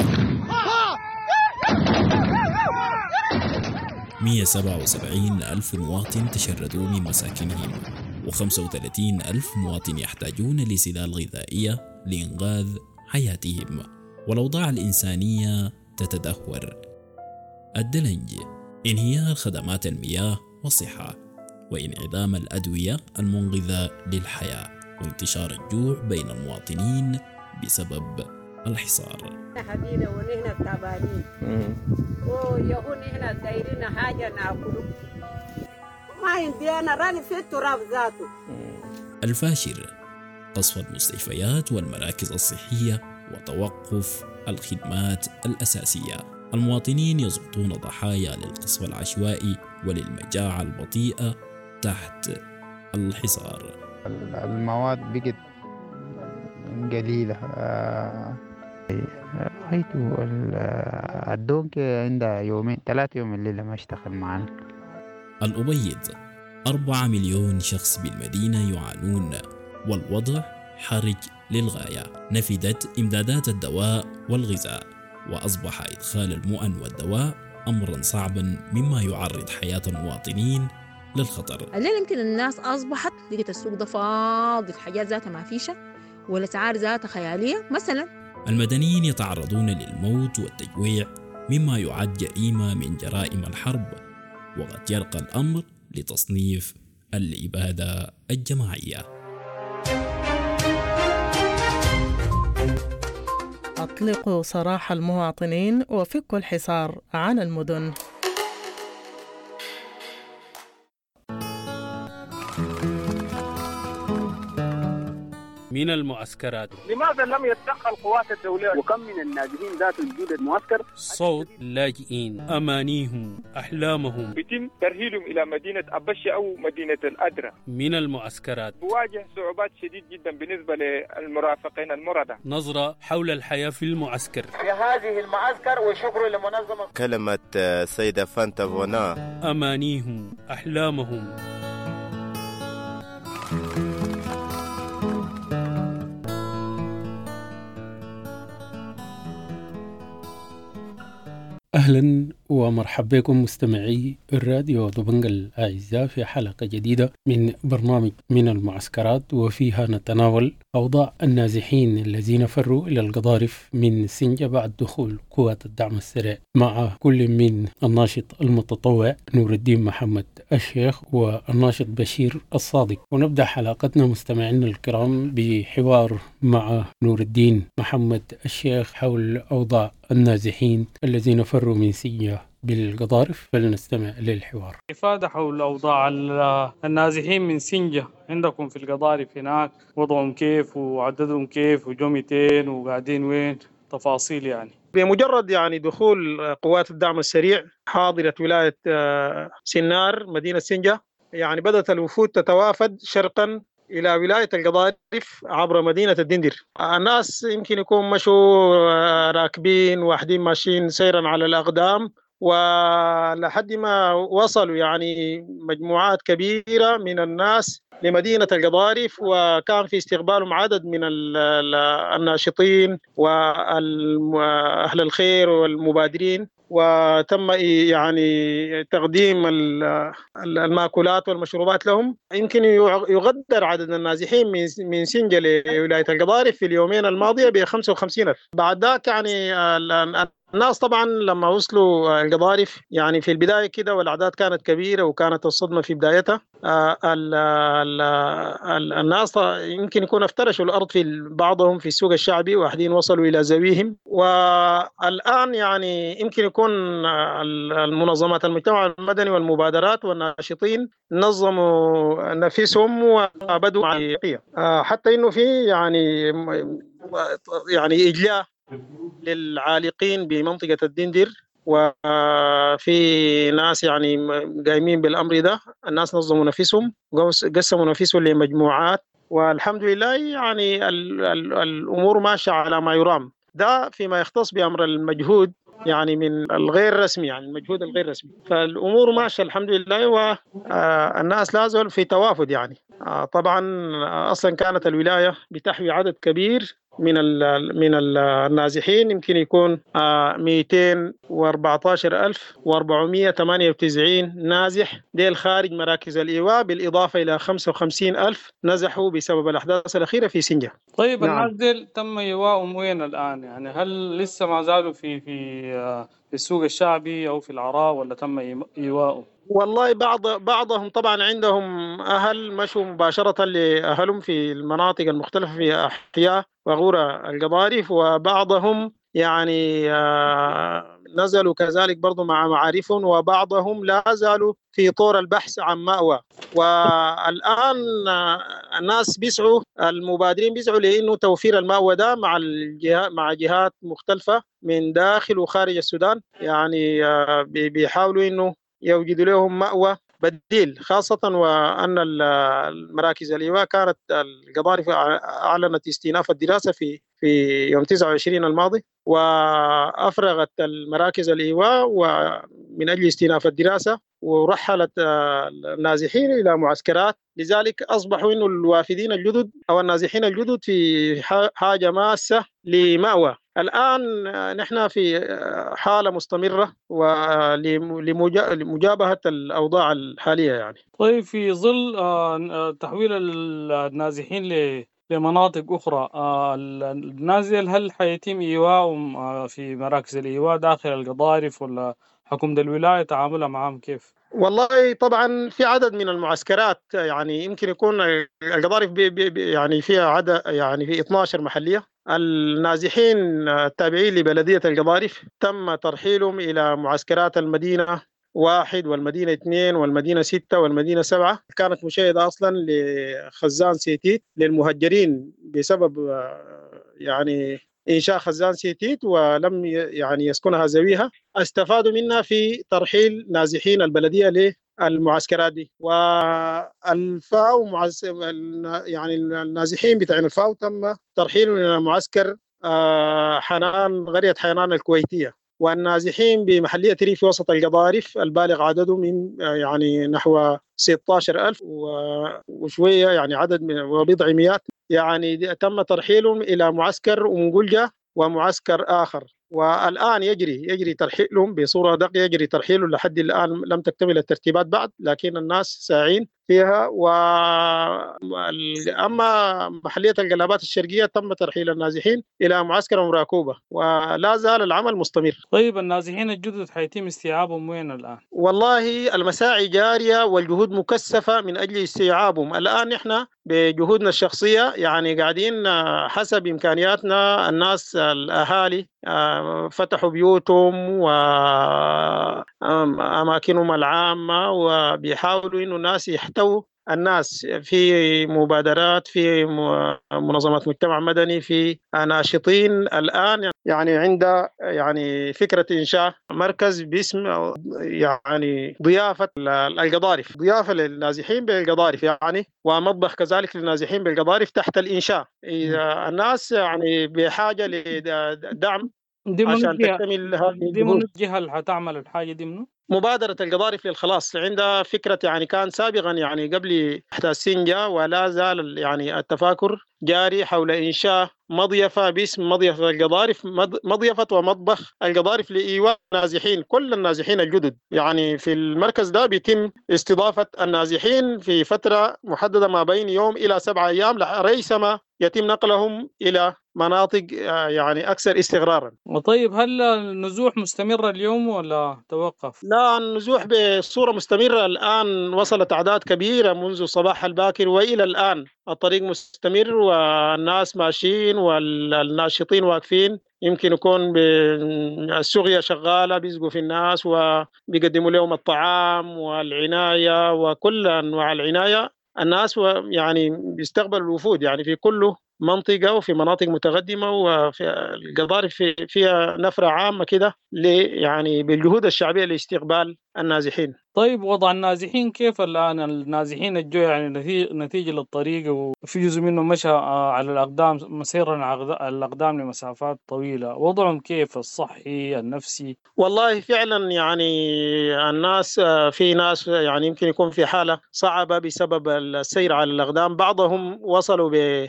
177,000 مواطن تشردوا من مساكنهم، و35,000 مواطن يحتاجون لسلال غذائية لإنقاذ حياتهم، والأوضاع الإنسانية تتدهور. الدلنج، انهيار خدمات المياه والصحة، وانعدام الأدوية المنقذة للحياة، وانتشار الجوع بين المواطنين بسبب الحصار. حبيبي ونحن تعبانين ويهون نحن دايرين حاجة ناكله، ما عندي أنا راني في التراب ذاته. الفاشر، قصف المستشفيات والمراكز الصحية وتوقف الخدمات الأساسية. المواطنين يسقطون ضحايا للقصف العشوائي وللمجاعة البطيئة تحت الحصار. المواد بقت قليلة. رأيته الدونك عندها 2-3 يوم الليلة ما اشتغل معنا. الأبيض، 4 مليون شخص بالمدينة يعانون، والوضع حرج للغاية. نفدت إمدادات الدواء والغذاء، وأصبح إدخال المؤن والدواء أمرا صعبا مما يعرض حياة المواطنين للخطر. الليل يمكن الناس أصبحت لقيت السوق ده فاضي، الحاجات ذاتها ما فيشة والأسعار ذاتها خيالية. مثلا المدنيين يتعرضون للموت والتجويع مما يعد جريمة من جرائم الحرب، وقد يرقى الأمر لتصنيف الإبادة الجماعية. أطلقوا سراح المواطنين وفكوا الحصار عن المدن. من المعسكرات. لماذا لم يتدخل قوات الدولة؟ وكم من النازحين ذات وجود المعسكر؟ صوت لاجئين، أمانيهم، أحلامهم يتم ترحيلهم إلى مدينة أبشة أو مدينة الأدرى. من المعسكرات بواجه صعوبات شديد جدا بالنسبة للمرافقين المردة. نظرة حول الحياة في المعسكر. في هذه المعسكر وشكر لمنظمة كلمة سيدة فانتا فونا. أمانيهم، أحلامهم. أهلا ومرحبا بكم مستمعي الراديو دبنجة الأعزاء في حلقة جديدة من برنامج من المعسكرات، وفيها نتناول أوضاع النازحين الذين فروا إلى القضارف من سنجة بعد دخول قوات الدعم السريع، مع كل من الناشط المتطوع نور الدين محمد الشيخ والناشط بشير الصادق. ونبدأ حلقتنا مستمعينا الكرام بحوار مع نور الدين محمد الشيخ حول أوضاع النازحين الذين فروا من سنجة بالقضارف، فلنستمع للحوار. إفادة حول أوضاع النازحين من سنجة عندكم في القضارف هناك، وضعهم كيف وعددهم كيف وجومتين وقاعدين وين، تفاصيل يعني. بمجرد يعني دخول قوات الدعم السريع حاضرة ولاية سنار مدينة سنجة، يعني بدأت الوفود تتوافد شرقا إلى ولاية القضارف عبر مدينة الدندر. الناس يمكن يكون مشوا راكبين، واحدين ماشيين سيرا على الأقدام، ولحد ما وصلوا يعني مجموعات كبيرة من الناس لمدينة القضارف، وكان في استقبالهم عدد من الناشطين وأهل الخير والمبادرين، وتم يعني تقديم المأكولات والمشروبات لهم. يمكن يقدر عدد النازحين من سنجة لولاية القضارف في اليومين الماضية ب55,000. بعد ذاك يعني الناس طبعا لما وصلوا القضارف يعني في البداية كده والأعداد كانت كبيرة وكانت الصدمة في بدايتها. الناس يمكن يكون افترشوا الأرض في بعضهم في السوق الشعبي، واحدين وصلوا إلى زويهم. والآن يعني يمكن يكون المنظمات المجتمع المدني والمبادرات والناشطين نظموا نفسهم وبدوا مع حتى إنه في يعني إجلاء للعالقين بمنطقة الدندر، وفي ناس يعني قايمين بالأمر ده. الناس نظموا نفسهم، قسموا نفسهم لمجموعات، والحمد لله يعني الأمور ماشية على ما يرام. ده فيما يختص بأمر المجهود يعني من الغير رسمي، يعني المجهود الغير رسمي، فالأمور ماشية الحمد لله، والناس لازال في توافد يعني. طبعا أصلا كانت الولاية بتحوي عدد كبير من النازحين، يمكن يكون 214,498 نازح ديل خارج مراكز الإيواء، بالإضافة إلى 55,000 نزحوا بسبب الأحداث الأخيرة في سنجة. طيب نعم. الناس ديل تم إيواءهم وين الآن؟ يعني هل لسه ما زالوا في السوق الشعبي أو في العراء، ولا تم إيواءهم؟ والله بعضهم طبعا عندهم أهل مشوا مباشرة لأهلهم في المناطق المختلفة في أحياء وغورة القضارف، وبعضهم يعني نزلوا كذلك برضو مع معارفهم، وبعضهم لا زالوا في طور البحث عن مأوى. والآن الناس بيسعوا، المبادرين بيسعوا لأنه توفير المأوى ده مع جهات مختلفة من داخل وخارج السودان، يعني بيحاولوا إنه يوجد لهم مأوى بديل، خاصة وأن المراكز الإيواء كانت القضارف أعلنت استئناف الدراسة في يوم 29 الماضي، وأفرغت المراكز الإيواء ومن أجل استئناف الدراسة، ورحلت النازحين إلى معسكرات. لذلك أصبحوا إنه الوافدين الجدد أو النازحين الجدد في حاجة ماسة لمأوى. الآن نحن في حالة مستمرة لمجابهة الأوضاع الحالية يعني. طيب في ظل تحويل النازحين لمناطق أخرى، النازل هل حيتم إيواءهم في مراكز الإيواء داخل القضارف، ولا حكومة الولاية تعاملها معهم كيف؟ والله طبعا في عدد من المعسكرات، يعني يمكن يكون القضارف يعني فيها عدد، يعني في 12 محلية. النازحين التابعين لبلدية القضارف تم ترحيلهم إلى معسكرات المدينة 1 والمدينة 2 والمدينة 6 والمدينة 7. كانت مشاهدة أصلا لخزان سيتيت للمهجرين بسبب يعني إنشاء خزان سيتيت ولم يعني يسكنها ذويها، استفادوا منها في ترحيل نازحين البلدية للمعسكرات دي. والفاو يعني النازحين بتاعين الفاو تم ترحيلهم إلى معسكر قرية حنان الكويتية. والنازحين بمحلية ريف وسط القضارف البالغ عدده من يعني نحو 16,000 وشوية، يعني عدد من وبضع مئات، يعني تم ترحيلهم إلى معسكر أمنقلجة ومعسكر آخر. والآن يجري ترحيلهم بصورة دقيقة، يجري ترحيلهم لحد الآن لم تكتمل الترتيبات بعد، لكن الناس ساعين فيها. أما محلية القلابات الشرقية تم ترحيل النازحين إلى معسكر مراكوبة، ولا زال العمل مستمر. طيب النازحين الجدد حيتم استيعابهم وين الآن؟ والله المساعي جارية والجهود مكثفة من أجل استيعابهم. الآن نحن بجهودنا الشخصية يعني قاعدين حسب إمكانياتنا. الناس الأهالي فتحوا بيوتهم وأماكنهم العامة، وبيحاولوا إنه الناس يحتووا الناس في مبادرات، في منظمات مجتمع مدني، في ناشطين. الآن يعني عند يعني فكرة إنشاء مركز باسم يعني ضيافة القضارف، ضيافة للنازحين بالقضارف يعني، ومطبخ كذلك للنازحين بالقضارف تحت الإنشاء. الناس يعني بحاجة لدعم عشان تكتمل هذه الجهود. دي من الجهة اللي حتعمل الحاجة دي منه؟ مبادرة القضارف للخلاص عندها فكرة يعني كان سابقا يعني قبل إحداث سنجا، ولا زال يعني التفاكر جاري حول إنشاء مضيفة باسم مضيفة القضارف، مضيفة ومطبخ القضارف لإيواء النازحين، كل النازحين الجدد. يعني في المركز ده بيتم استضافة النازحين في فترة محددة ما بين يوم إلى 7 أيام ريثما يتم نقلهم إلى مناطق يعني أكثر استقرارا. طيب هل النزوح مستمرة اليوم ولا توقف؟ لا، النزوح بصورة مستمرة. الآن وصلت أعداد كبيرة منذ الصباح الباكر وإلى الآن الطريق مستمر، والناس ماشيين والناشطين واقفين. يمكن يكون السقيا شغالة، بيسقوا في الناس وبيقدموا لهم الطعام والعناية وكل أنواع العناية. الناس يعني بيستقبلوا الوفود يعني في كل منطقة وفي مناطق متقدمة، وفي القضارف فيها نفرة عامة كده يعني بالجهود الشعبية لاستقبال النازحين. طيب وضع النازحين كيف الآن؟ النازحين الجو يعني نتيجة للطريق، وفي جزء منهم مشى على الأقدام مسيرا على الأقدام لمسافات طويلة، وضعهم كيف الصحي النفسي؟ والله فعلا يعني الناس، في ناس يعني يمكن يكون في حالة صعبة بسبب السير على الأقدام. بعضهم وصلوا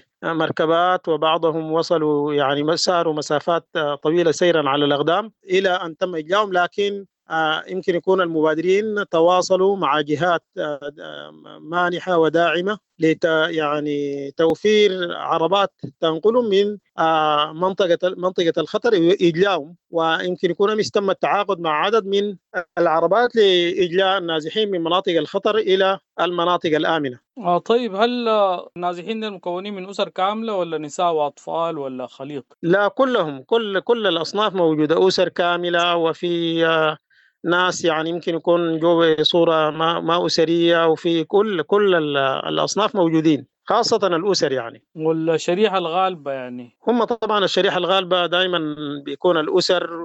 بمركبات، وبعضهم وصلوا يعني ساروا مسافات طويلة سيرا على الأقدام إلى أن تم إجلاهم. لكن يمكن يكون المبادرين تواصلوا مع جهات مانحة وداعمة يعني توفير عربات تنقلهم من منطقة الخطر إجلاهم، ويمكن يكون تم التعاقد مع عدد من العربات لإجلاء النازحين من مناطق الخطر إلى المناطق الآمنة. طيب هل النازحين المكونين من أسر كاملة ولا نساء وأطفال ولا خليط؟ لا، كلهم، كل الأصناف موجودة، أسر كاملة، وفي ناس يعني يمكن يكون جوا صورة ما أسرية، وفي كل الأصناف موجودين، خاصة الأسر يعني. والشريحة الغالبة يعني هم طبعا الشريحة الغالبة دائما بيكون الأسر،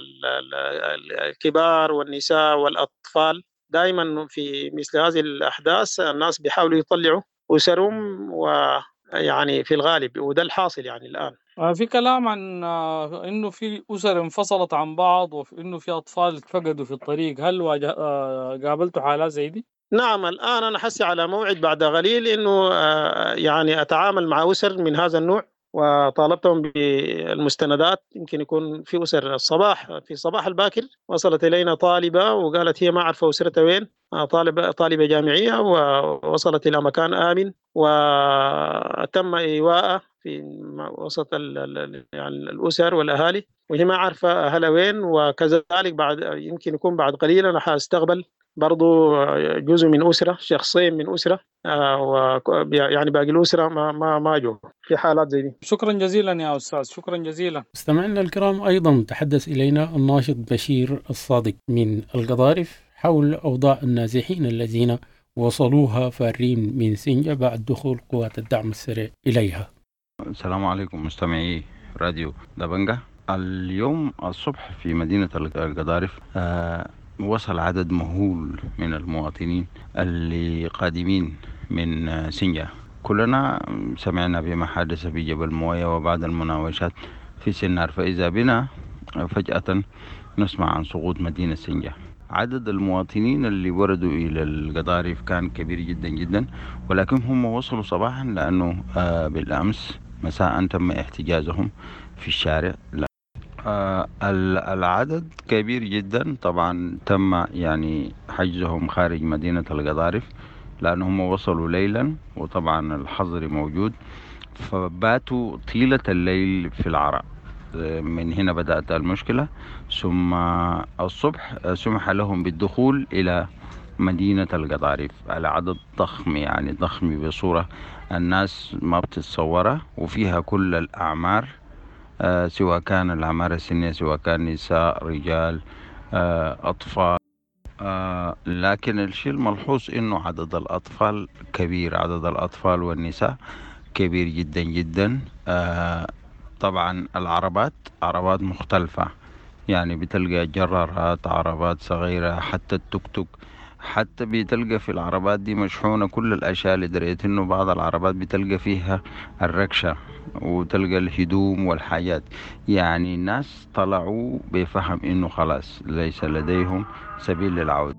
الكبار والنساء والأطفال. دائما في مثل هذه الأحداث الناس بيحاولوا يطلعوا أسرهم، ويعني في الغالب وده الحاصل يعني الآن. في كلام عن إنه في أسر انفصلت عن بعض، وإنه في أطفال اتفقدوا في الطريق. هل قابلتوا حالات زي دي؟ نعم، الآن أنا حسي على موعد بعد قليل إنه يعني أتعامل مع أسر من هذا النوع، وطالبتهم بالمستندات. يمكن يكون في أسر في الصباح الباكر وصلت إلينا طالبة وقالت هي ما عارفة أسرتها وين، طالبة جامعية، ووصلت إلى مكان آمن وتم إيواءها في وسط يعني الأسر والأهالي، وهي ما عارفة أهلها وين. وكذلك يمكن يكون بعد قليل أنا حاستقبل برضو جزء من أسرة، شخصين من أسرة، يعني باقي الأسرة ما جو في حالات زي دي. شكرا جزيلا يا أستاذ، شكرا جزيلا. مستمعينا الكرام، أيضا تحدث إلينا الناشط بشير الصادق من القضارف حول أوضاع النازحين الذين وصلوها فارين من سنجة بعد دخول قوات الدعم السريع إليها. السلام عليكم مستمعي راديو دبنجة. اليوم الصبح في مدينة القضارف وصل عدد مهول من المواطنين اللي قادمين من سنجا. كلنا سمعنا بما حدث في جبل موية وبعد المناوشات في سنار، فإذا بنا فجأة نسمع عن سقوط مدينة سنجا. عدد المواطنين اللي وردوا إلى القضارف كان كبير جدا جدا، ولكن هم وصلوا صباحا لأنه بالأمس مساء تم احتجازهم في الشارع. العدد كبير جدا، طبعا تم يعني حجزهم خارج مدينة القضارف لأنهم وصلوا ليلا، وطبعا الحظر موجود، فباتوا طيلة الليل في العراء. من هنا بدأت المشكلة، ثم الصبح سمح لهم بالدخول إلى مدينة القضارف على عدد ضخم، يعني ضخم بصورة الناس ما بتتصورها، وفيها كل الأعمار، سواء كان الأعمار السنية، سواء كان نساء رجال أطفال. لكن الشيء الملحوظ إنه عدد الأطفال كبير، عدد الأطفال والنساء كبير جدا جدا. طبعا العربات عربات مختلفة، يعني بتلقى جرارات، عربات صغيرة، حتى التوك توك، حتى بتلقى في العربات دي مشحونة كل الأشياء، لدرجة إنه بعض العربات بتلقى فيها الركشة وتلقى الهدوم والحاجات. يعني الناس طلعوا بفهم إنه خلاص ليس لديهم سبيل للعودة.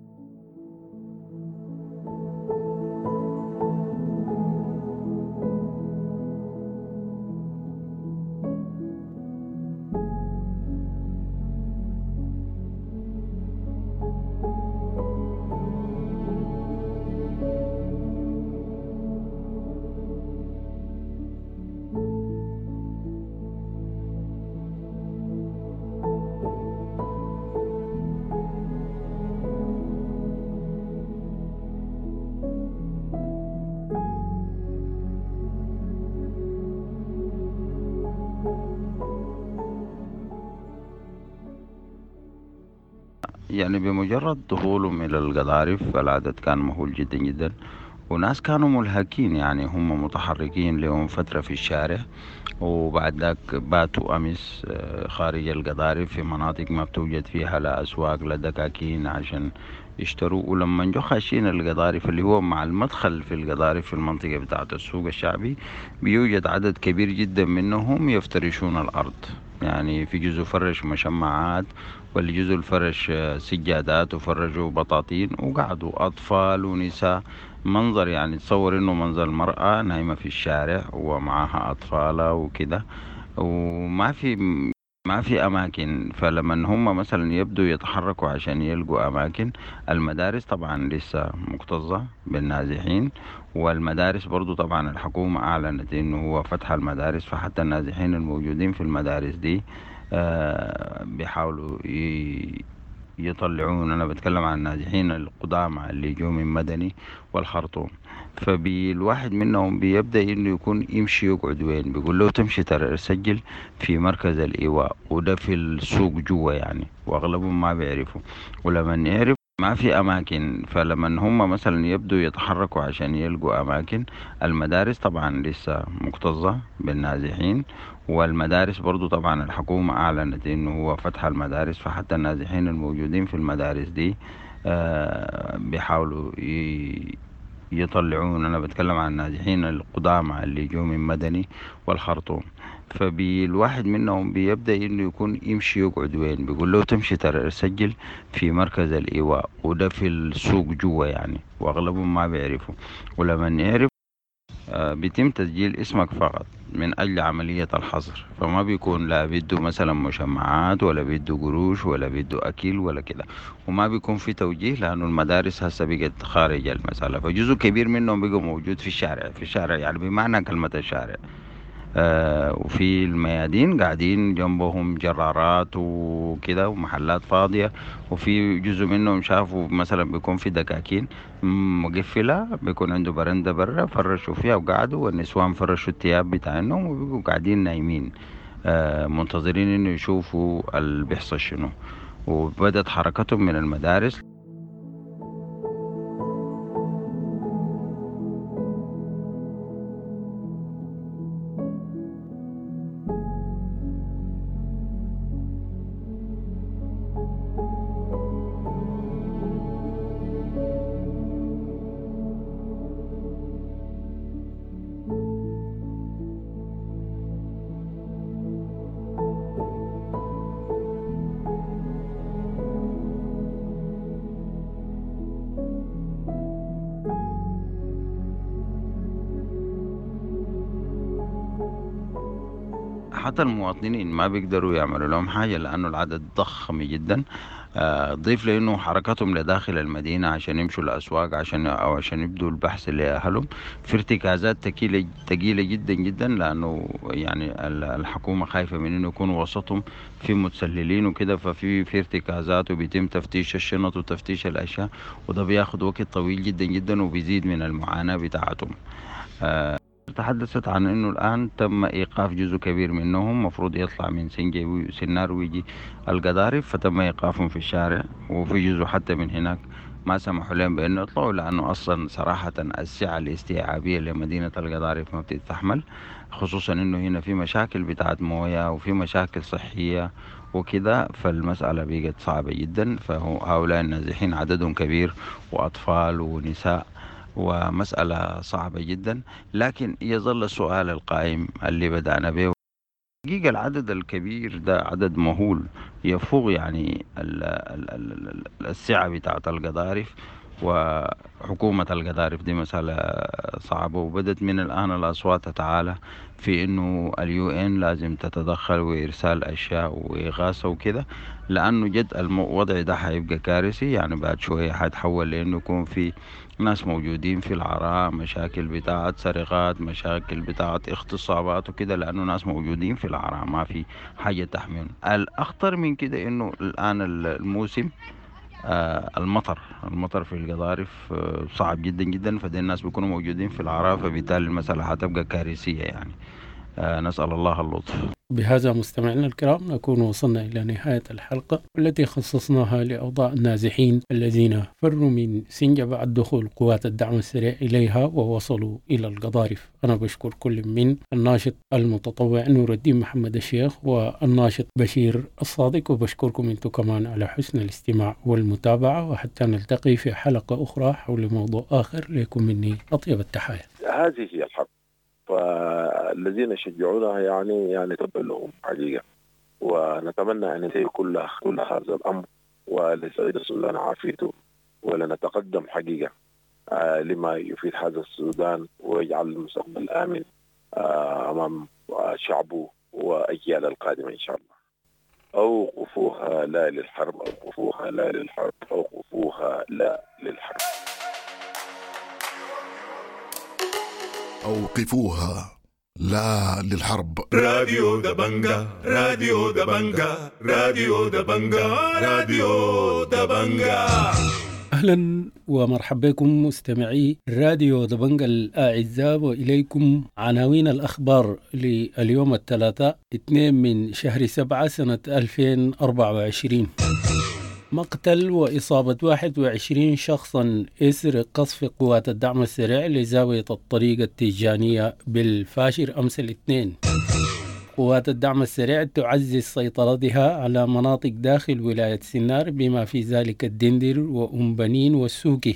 يعني بمجرد دخولهم إلى القضارف العدد كان مهول جدا جدا، وناس كانوا ملهكين، يعني هم متحركين لهم فترة في الشارع، وبعد ذاك باتوا أمس خارج القضارف في مناطق ما بتوجد فيها لا أسواق لا دكاكين عشان يشتروا. ولما جو خاشين القضارف اللي هو مع المدخل في القضارف في المنطقة بتاعة السوق الشعبي، بيوجد عدد كبير جدا منهم يفترشون الأرض، يعني في جزء فرش مشمعات، واللي جزء الفرش سجادات، وفرجوا بطاطين، وقعدوا أطفال ونساء. منظر يعني تصور إنه منظر المرأة نايمة في الشارع ومعها أطفالها وكده، وما في أماكن. فلما هم مثلا يبدو يتحركوا عشان يلقوا أماكن، المدارس طبعا لسه مكتظة بالنازحين، والمدارس برضو طبعا الحكومة أعلنت إنه هو فتح المدارس، فحتى النازحين الموجودين في المدارس دي بيحاولوا يطلعون. أنا بتكلم عن النازحين القدامى اللي جو من مدني والخرطوم، فالواحد منهم بيبدأ إنه يكون يمشي يقعد وين، بيقول له تمشي تسجل في مركز الإيواء، وده في السوق جوا يعني، وأغلبهم ما بيعرفوا. ولما يعرف ما في أماكن، فلما هم مثلا يبدو يتحركوا عشان يلقوا أماكن، المدارس طبعا لسه مكتظة بالنازحين، والمدارس برضو طبعا الحكومة أعلنت إنه هو فتح المدارس، فحتى النازحين الموجودين في المدارس دي بيحاولوا يطلعون. أنا بتكلم عن النازحين القدامى اللي جو من مدني والخرطوم، فالواحد منهم بيبدأ إنه يكون يمشي يقعد وين، بيقول له تمشي تسجل في مركز الإيواء، وده في السوق جوا يعني، وأغلبهم ما بيعرفوا. ولما يعرف بيتم تسجيل اسمك فقط من أجل عملية الحظر، فما بيكون لا بيدو مثلا مشمعات ولا بيدو قروش ولا بيدو أكل ولا كده، وما بيكون في توجيه، لأنه المدارس هسه بقت خارج المسألة. فجزء كبير منهم بقى موجود في الشارع يعني بمعنى كلمة الشارع. وفي الميادين قاعدين جنبهم جرارات وكده ومحلات فاضية، وفي جزء منهم شافوا مثلا بيكون في دكاكين مقفلة، بيكون عنده برندة برا فرشوا فيها وقعدوا، والنسوان فرشوا الثياب بتاعهم وبيقوا قاعدين نايمين منتظرين انه يشوفوا اللي بيحصل شنو. وبدأت حركتهم من المدارس. وحتى المواطنين ما بيقدروا يعملوا لهم حاجة لأنه العدد ضخم جدا. ضيف لأنه حركتهم لداخل المدينة عشان يمشوا الأسواق عشان يبدوا البحث لأهلهم في ارتكازات تقيلة جدا جدا، لأنه يعني الحكومة خايفة من إنه يكون وسطهم في متسللين وكده، ففي ارتكازات وبيتم تفتيش الشنط وتفتيش الأشياء، وده بياخد وقت طويل جدا جدا وبيزيد من المعاناة بتاعتهم. تحدثت عن انه الان تم ايقاف جزء كبير منهم، مفروض يطلع من سنار ويجي القضارف، فتم ايقافهم في الشارع، وفي جزء حتى من هناك ما سمحوا لهم بانه يطلعوا، لانه اصلا صراحة السعة الاستيعابية لمدينة القضارف ما بتتحمل، خصوصا انه هنا في مشاكل بتاعت موية وفي مشاكل صحية وكده، فالمسألة بقت صعبة جدا. فهؤلاء النازحين عددهم كبير وأطفال ونساء، ومسألة صعبة جدا. لكن يظل السؤال القائم اللي بدأنا به، حقيقة العدد الكبير ده عدد مهول يفوق يعني السعة بتاعة القضارف، وحكومة القضارف دي مسألة صعبة، وبدت من الآن الأصوات تتعالى في إنه اليو إن لازم تتدخل وإرسال أشياء وإغاثة وكده، لأنه جد الوضع ده حيبقى كارثي. يعني بعد شوية حيتحول لأنه يكون في ناس موجودين في العراء، مشاكل بتاعة سرقات، مشاكل بتاعة اغتصابات وكده، لأنه ناس موجودين في العراء ما في حاجة تحميهم. الأخطر من كده إنه الآن الموسم المطر في القضارف صعب جدا جدا، فدي الناس بيكونوا موجودين في العراء، فبالتالي المسألة حتبقى كارثية يعني. نسأل الله اللطف. بهذا مستمعينا الكرام نكون وصلنا إلى نهاية الحلقة التي خصصناها لأوضاع النازحين الذين فروا من سنجة بعد دخول قوات الدعم السريع إليها ووصلوا إلى القضارف. أنا بشكر كل من الناشط المتطوع نور الدين محمد الشيخ والناشط بشير الصادق، وبشكركم أنتم كمان على حسن الاستماع والمتابعة، وحتى نلتقي في حلقة أخرى حول موضوع آخر. لكم مني أطيب التحايا. هذه هي الحرب، فالذين يشجعونها يعني تبقى لهم حقيقة، ونتمنى أن ينتهي كل هذا الأمر ولسعيد السودان عافيته، ولنتقدم حقيقة لما يفيد هذا السودان ويجعل المستقبل آمن أمام شعبه وأجيال القادمة إن شاء الله. أوقفوها لا للحرب، أوقفوها لا للحرب، أوقفوها لا للحرب. أوقفوها لا للحرب. راديو دبنجا، راديو دبنجا، راديو دبنجا، راديو دبنجا. أهلا ومرحبا بكم مستمعي راديو دبنجا الأعزاء، وإليكم عناوين الأخبار لليوم الثلاثاء 2 من شهر 7 سنة 2024. مقتل وإصابة 21 شخصا إثر قصف قوات الدعم السريع لزاوية الطريق التيجانية بالفاشر أمس الاثنين. قوات الدعم السريع تعزز سيطرتها على مناطق داخل ولاية سنار بما في ذلك الدندر وأمبنين والسوكي.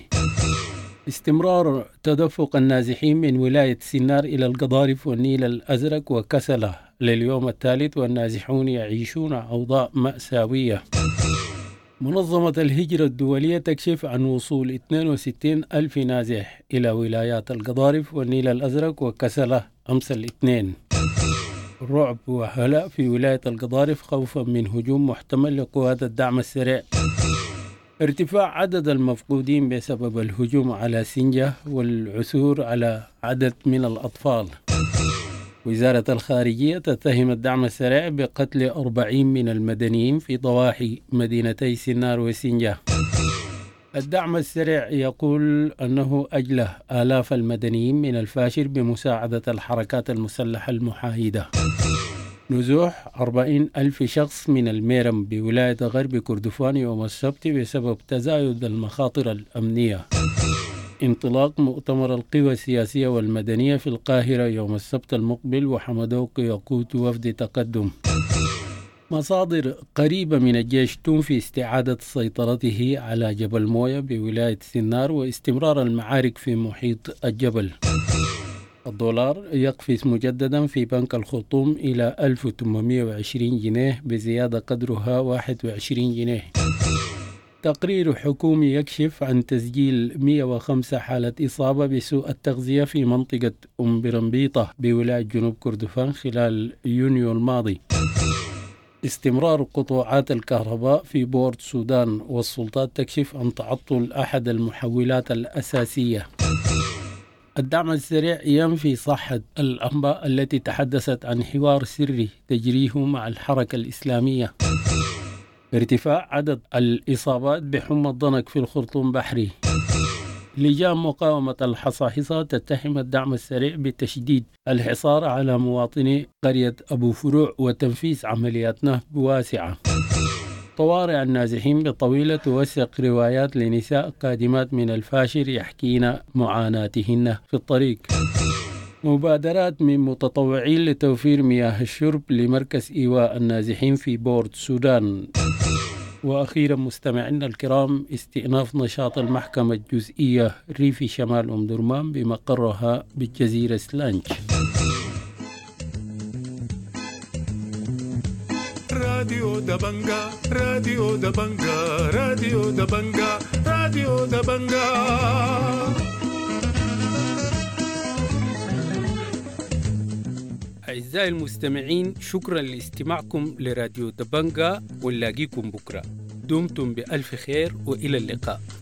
استمرار تدفق النازحين من ولاية سنار إلى القضارف والنيل الأزرق وكسلة لليوم الثالث، والنازحون يعيشون أوضاع مأساوية. منظمة الهجرة الدولية تكشف عن وصول 62 ألف نازح إلى ولايات القضارف والنيل الأزرق وكسلة أمس الاثنين. رعب وهلع في ولاية القضارف خوفا من هجوم محتمل لقوات الدعم السريع. ارتفاع عدد المفقودين بسبب الهجوم على سنجة والعثور على عدد من الأطفال. وزارة الخارجية تتهم الدعم السريع بقتل 40 من المدنيين في ضواحي مدينتي سنار وسنجة. الدعم السريع يقول أنه أجله آلاف المدنيين من الفاشر بمساعدة الحركات المسلحة المحايدة. نزوح 40 ألف شخص من الميرم بولاية غرب كردفان يوم السبت بسبب تزايد المخاطر الأمنية. انطلاق مؤتمر القوى السياسية والمدنية في القاهرة يوم السبت المقبل، وحمدوق يقود وفد تقدم. مصادر قريبة من الجيش تنفي استعادة سيطرته على جبل موية بولاية سنار واستمرار المعارك في محيط الجبل. الدولار يقفز مجددا في بنك الخرطوم إلى 1820 جنيه بزيادة قدرها 21 جنيه. تقرير حكومي يكشف عن تسجيل 105 حالة إصابة بسوء التغذية في منطقة برمبيطة بولاية جنوب كردفان خلال يونيو الماضي. استمرار قطوعات الكهرباء في بورت سودان والسلطات تكشف عن تعطل أحد المحولات الأساسية. الدعم السريع ينفي صحة الأنباء التي تحدثت عن حوار سري تجريه مع الحركة الإسلامية. ارتفاع عدد الإصابات بحمى الضنك في الخرطوم بحري. لجان مقاومة الحصاحصة تتهم الدعم السريع بتشديد الحصار على مواطني قرية أبو فروع وتنفيذ عمليات نهب واسعة. طوارئ النازحين بطويلة توثق روايات لنساء قادمات من الفاشر يحكين معاناتهن في الطريق. مبادرات من متطوعين لتوفير مياه الشرب لمركز إيواء النازحين في بورت سودان. وأخيرا مستمعينا الكرام، استئناف نشاط المحكمة الجزئية ريفي شمال درمان بمقرها بالجزيرة سلانج. راديو دبنجا راديو دبنجا راديو دبنجا راديو دبنجا. أعزائي المستمعين، شكرا لاستماعكم لراديو دبنجا، ونلاقيكم بكرة. دمتم بألف خير وإلى اللقاء.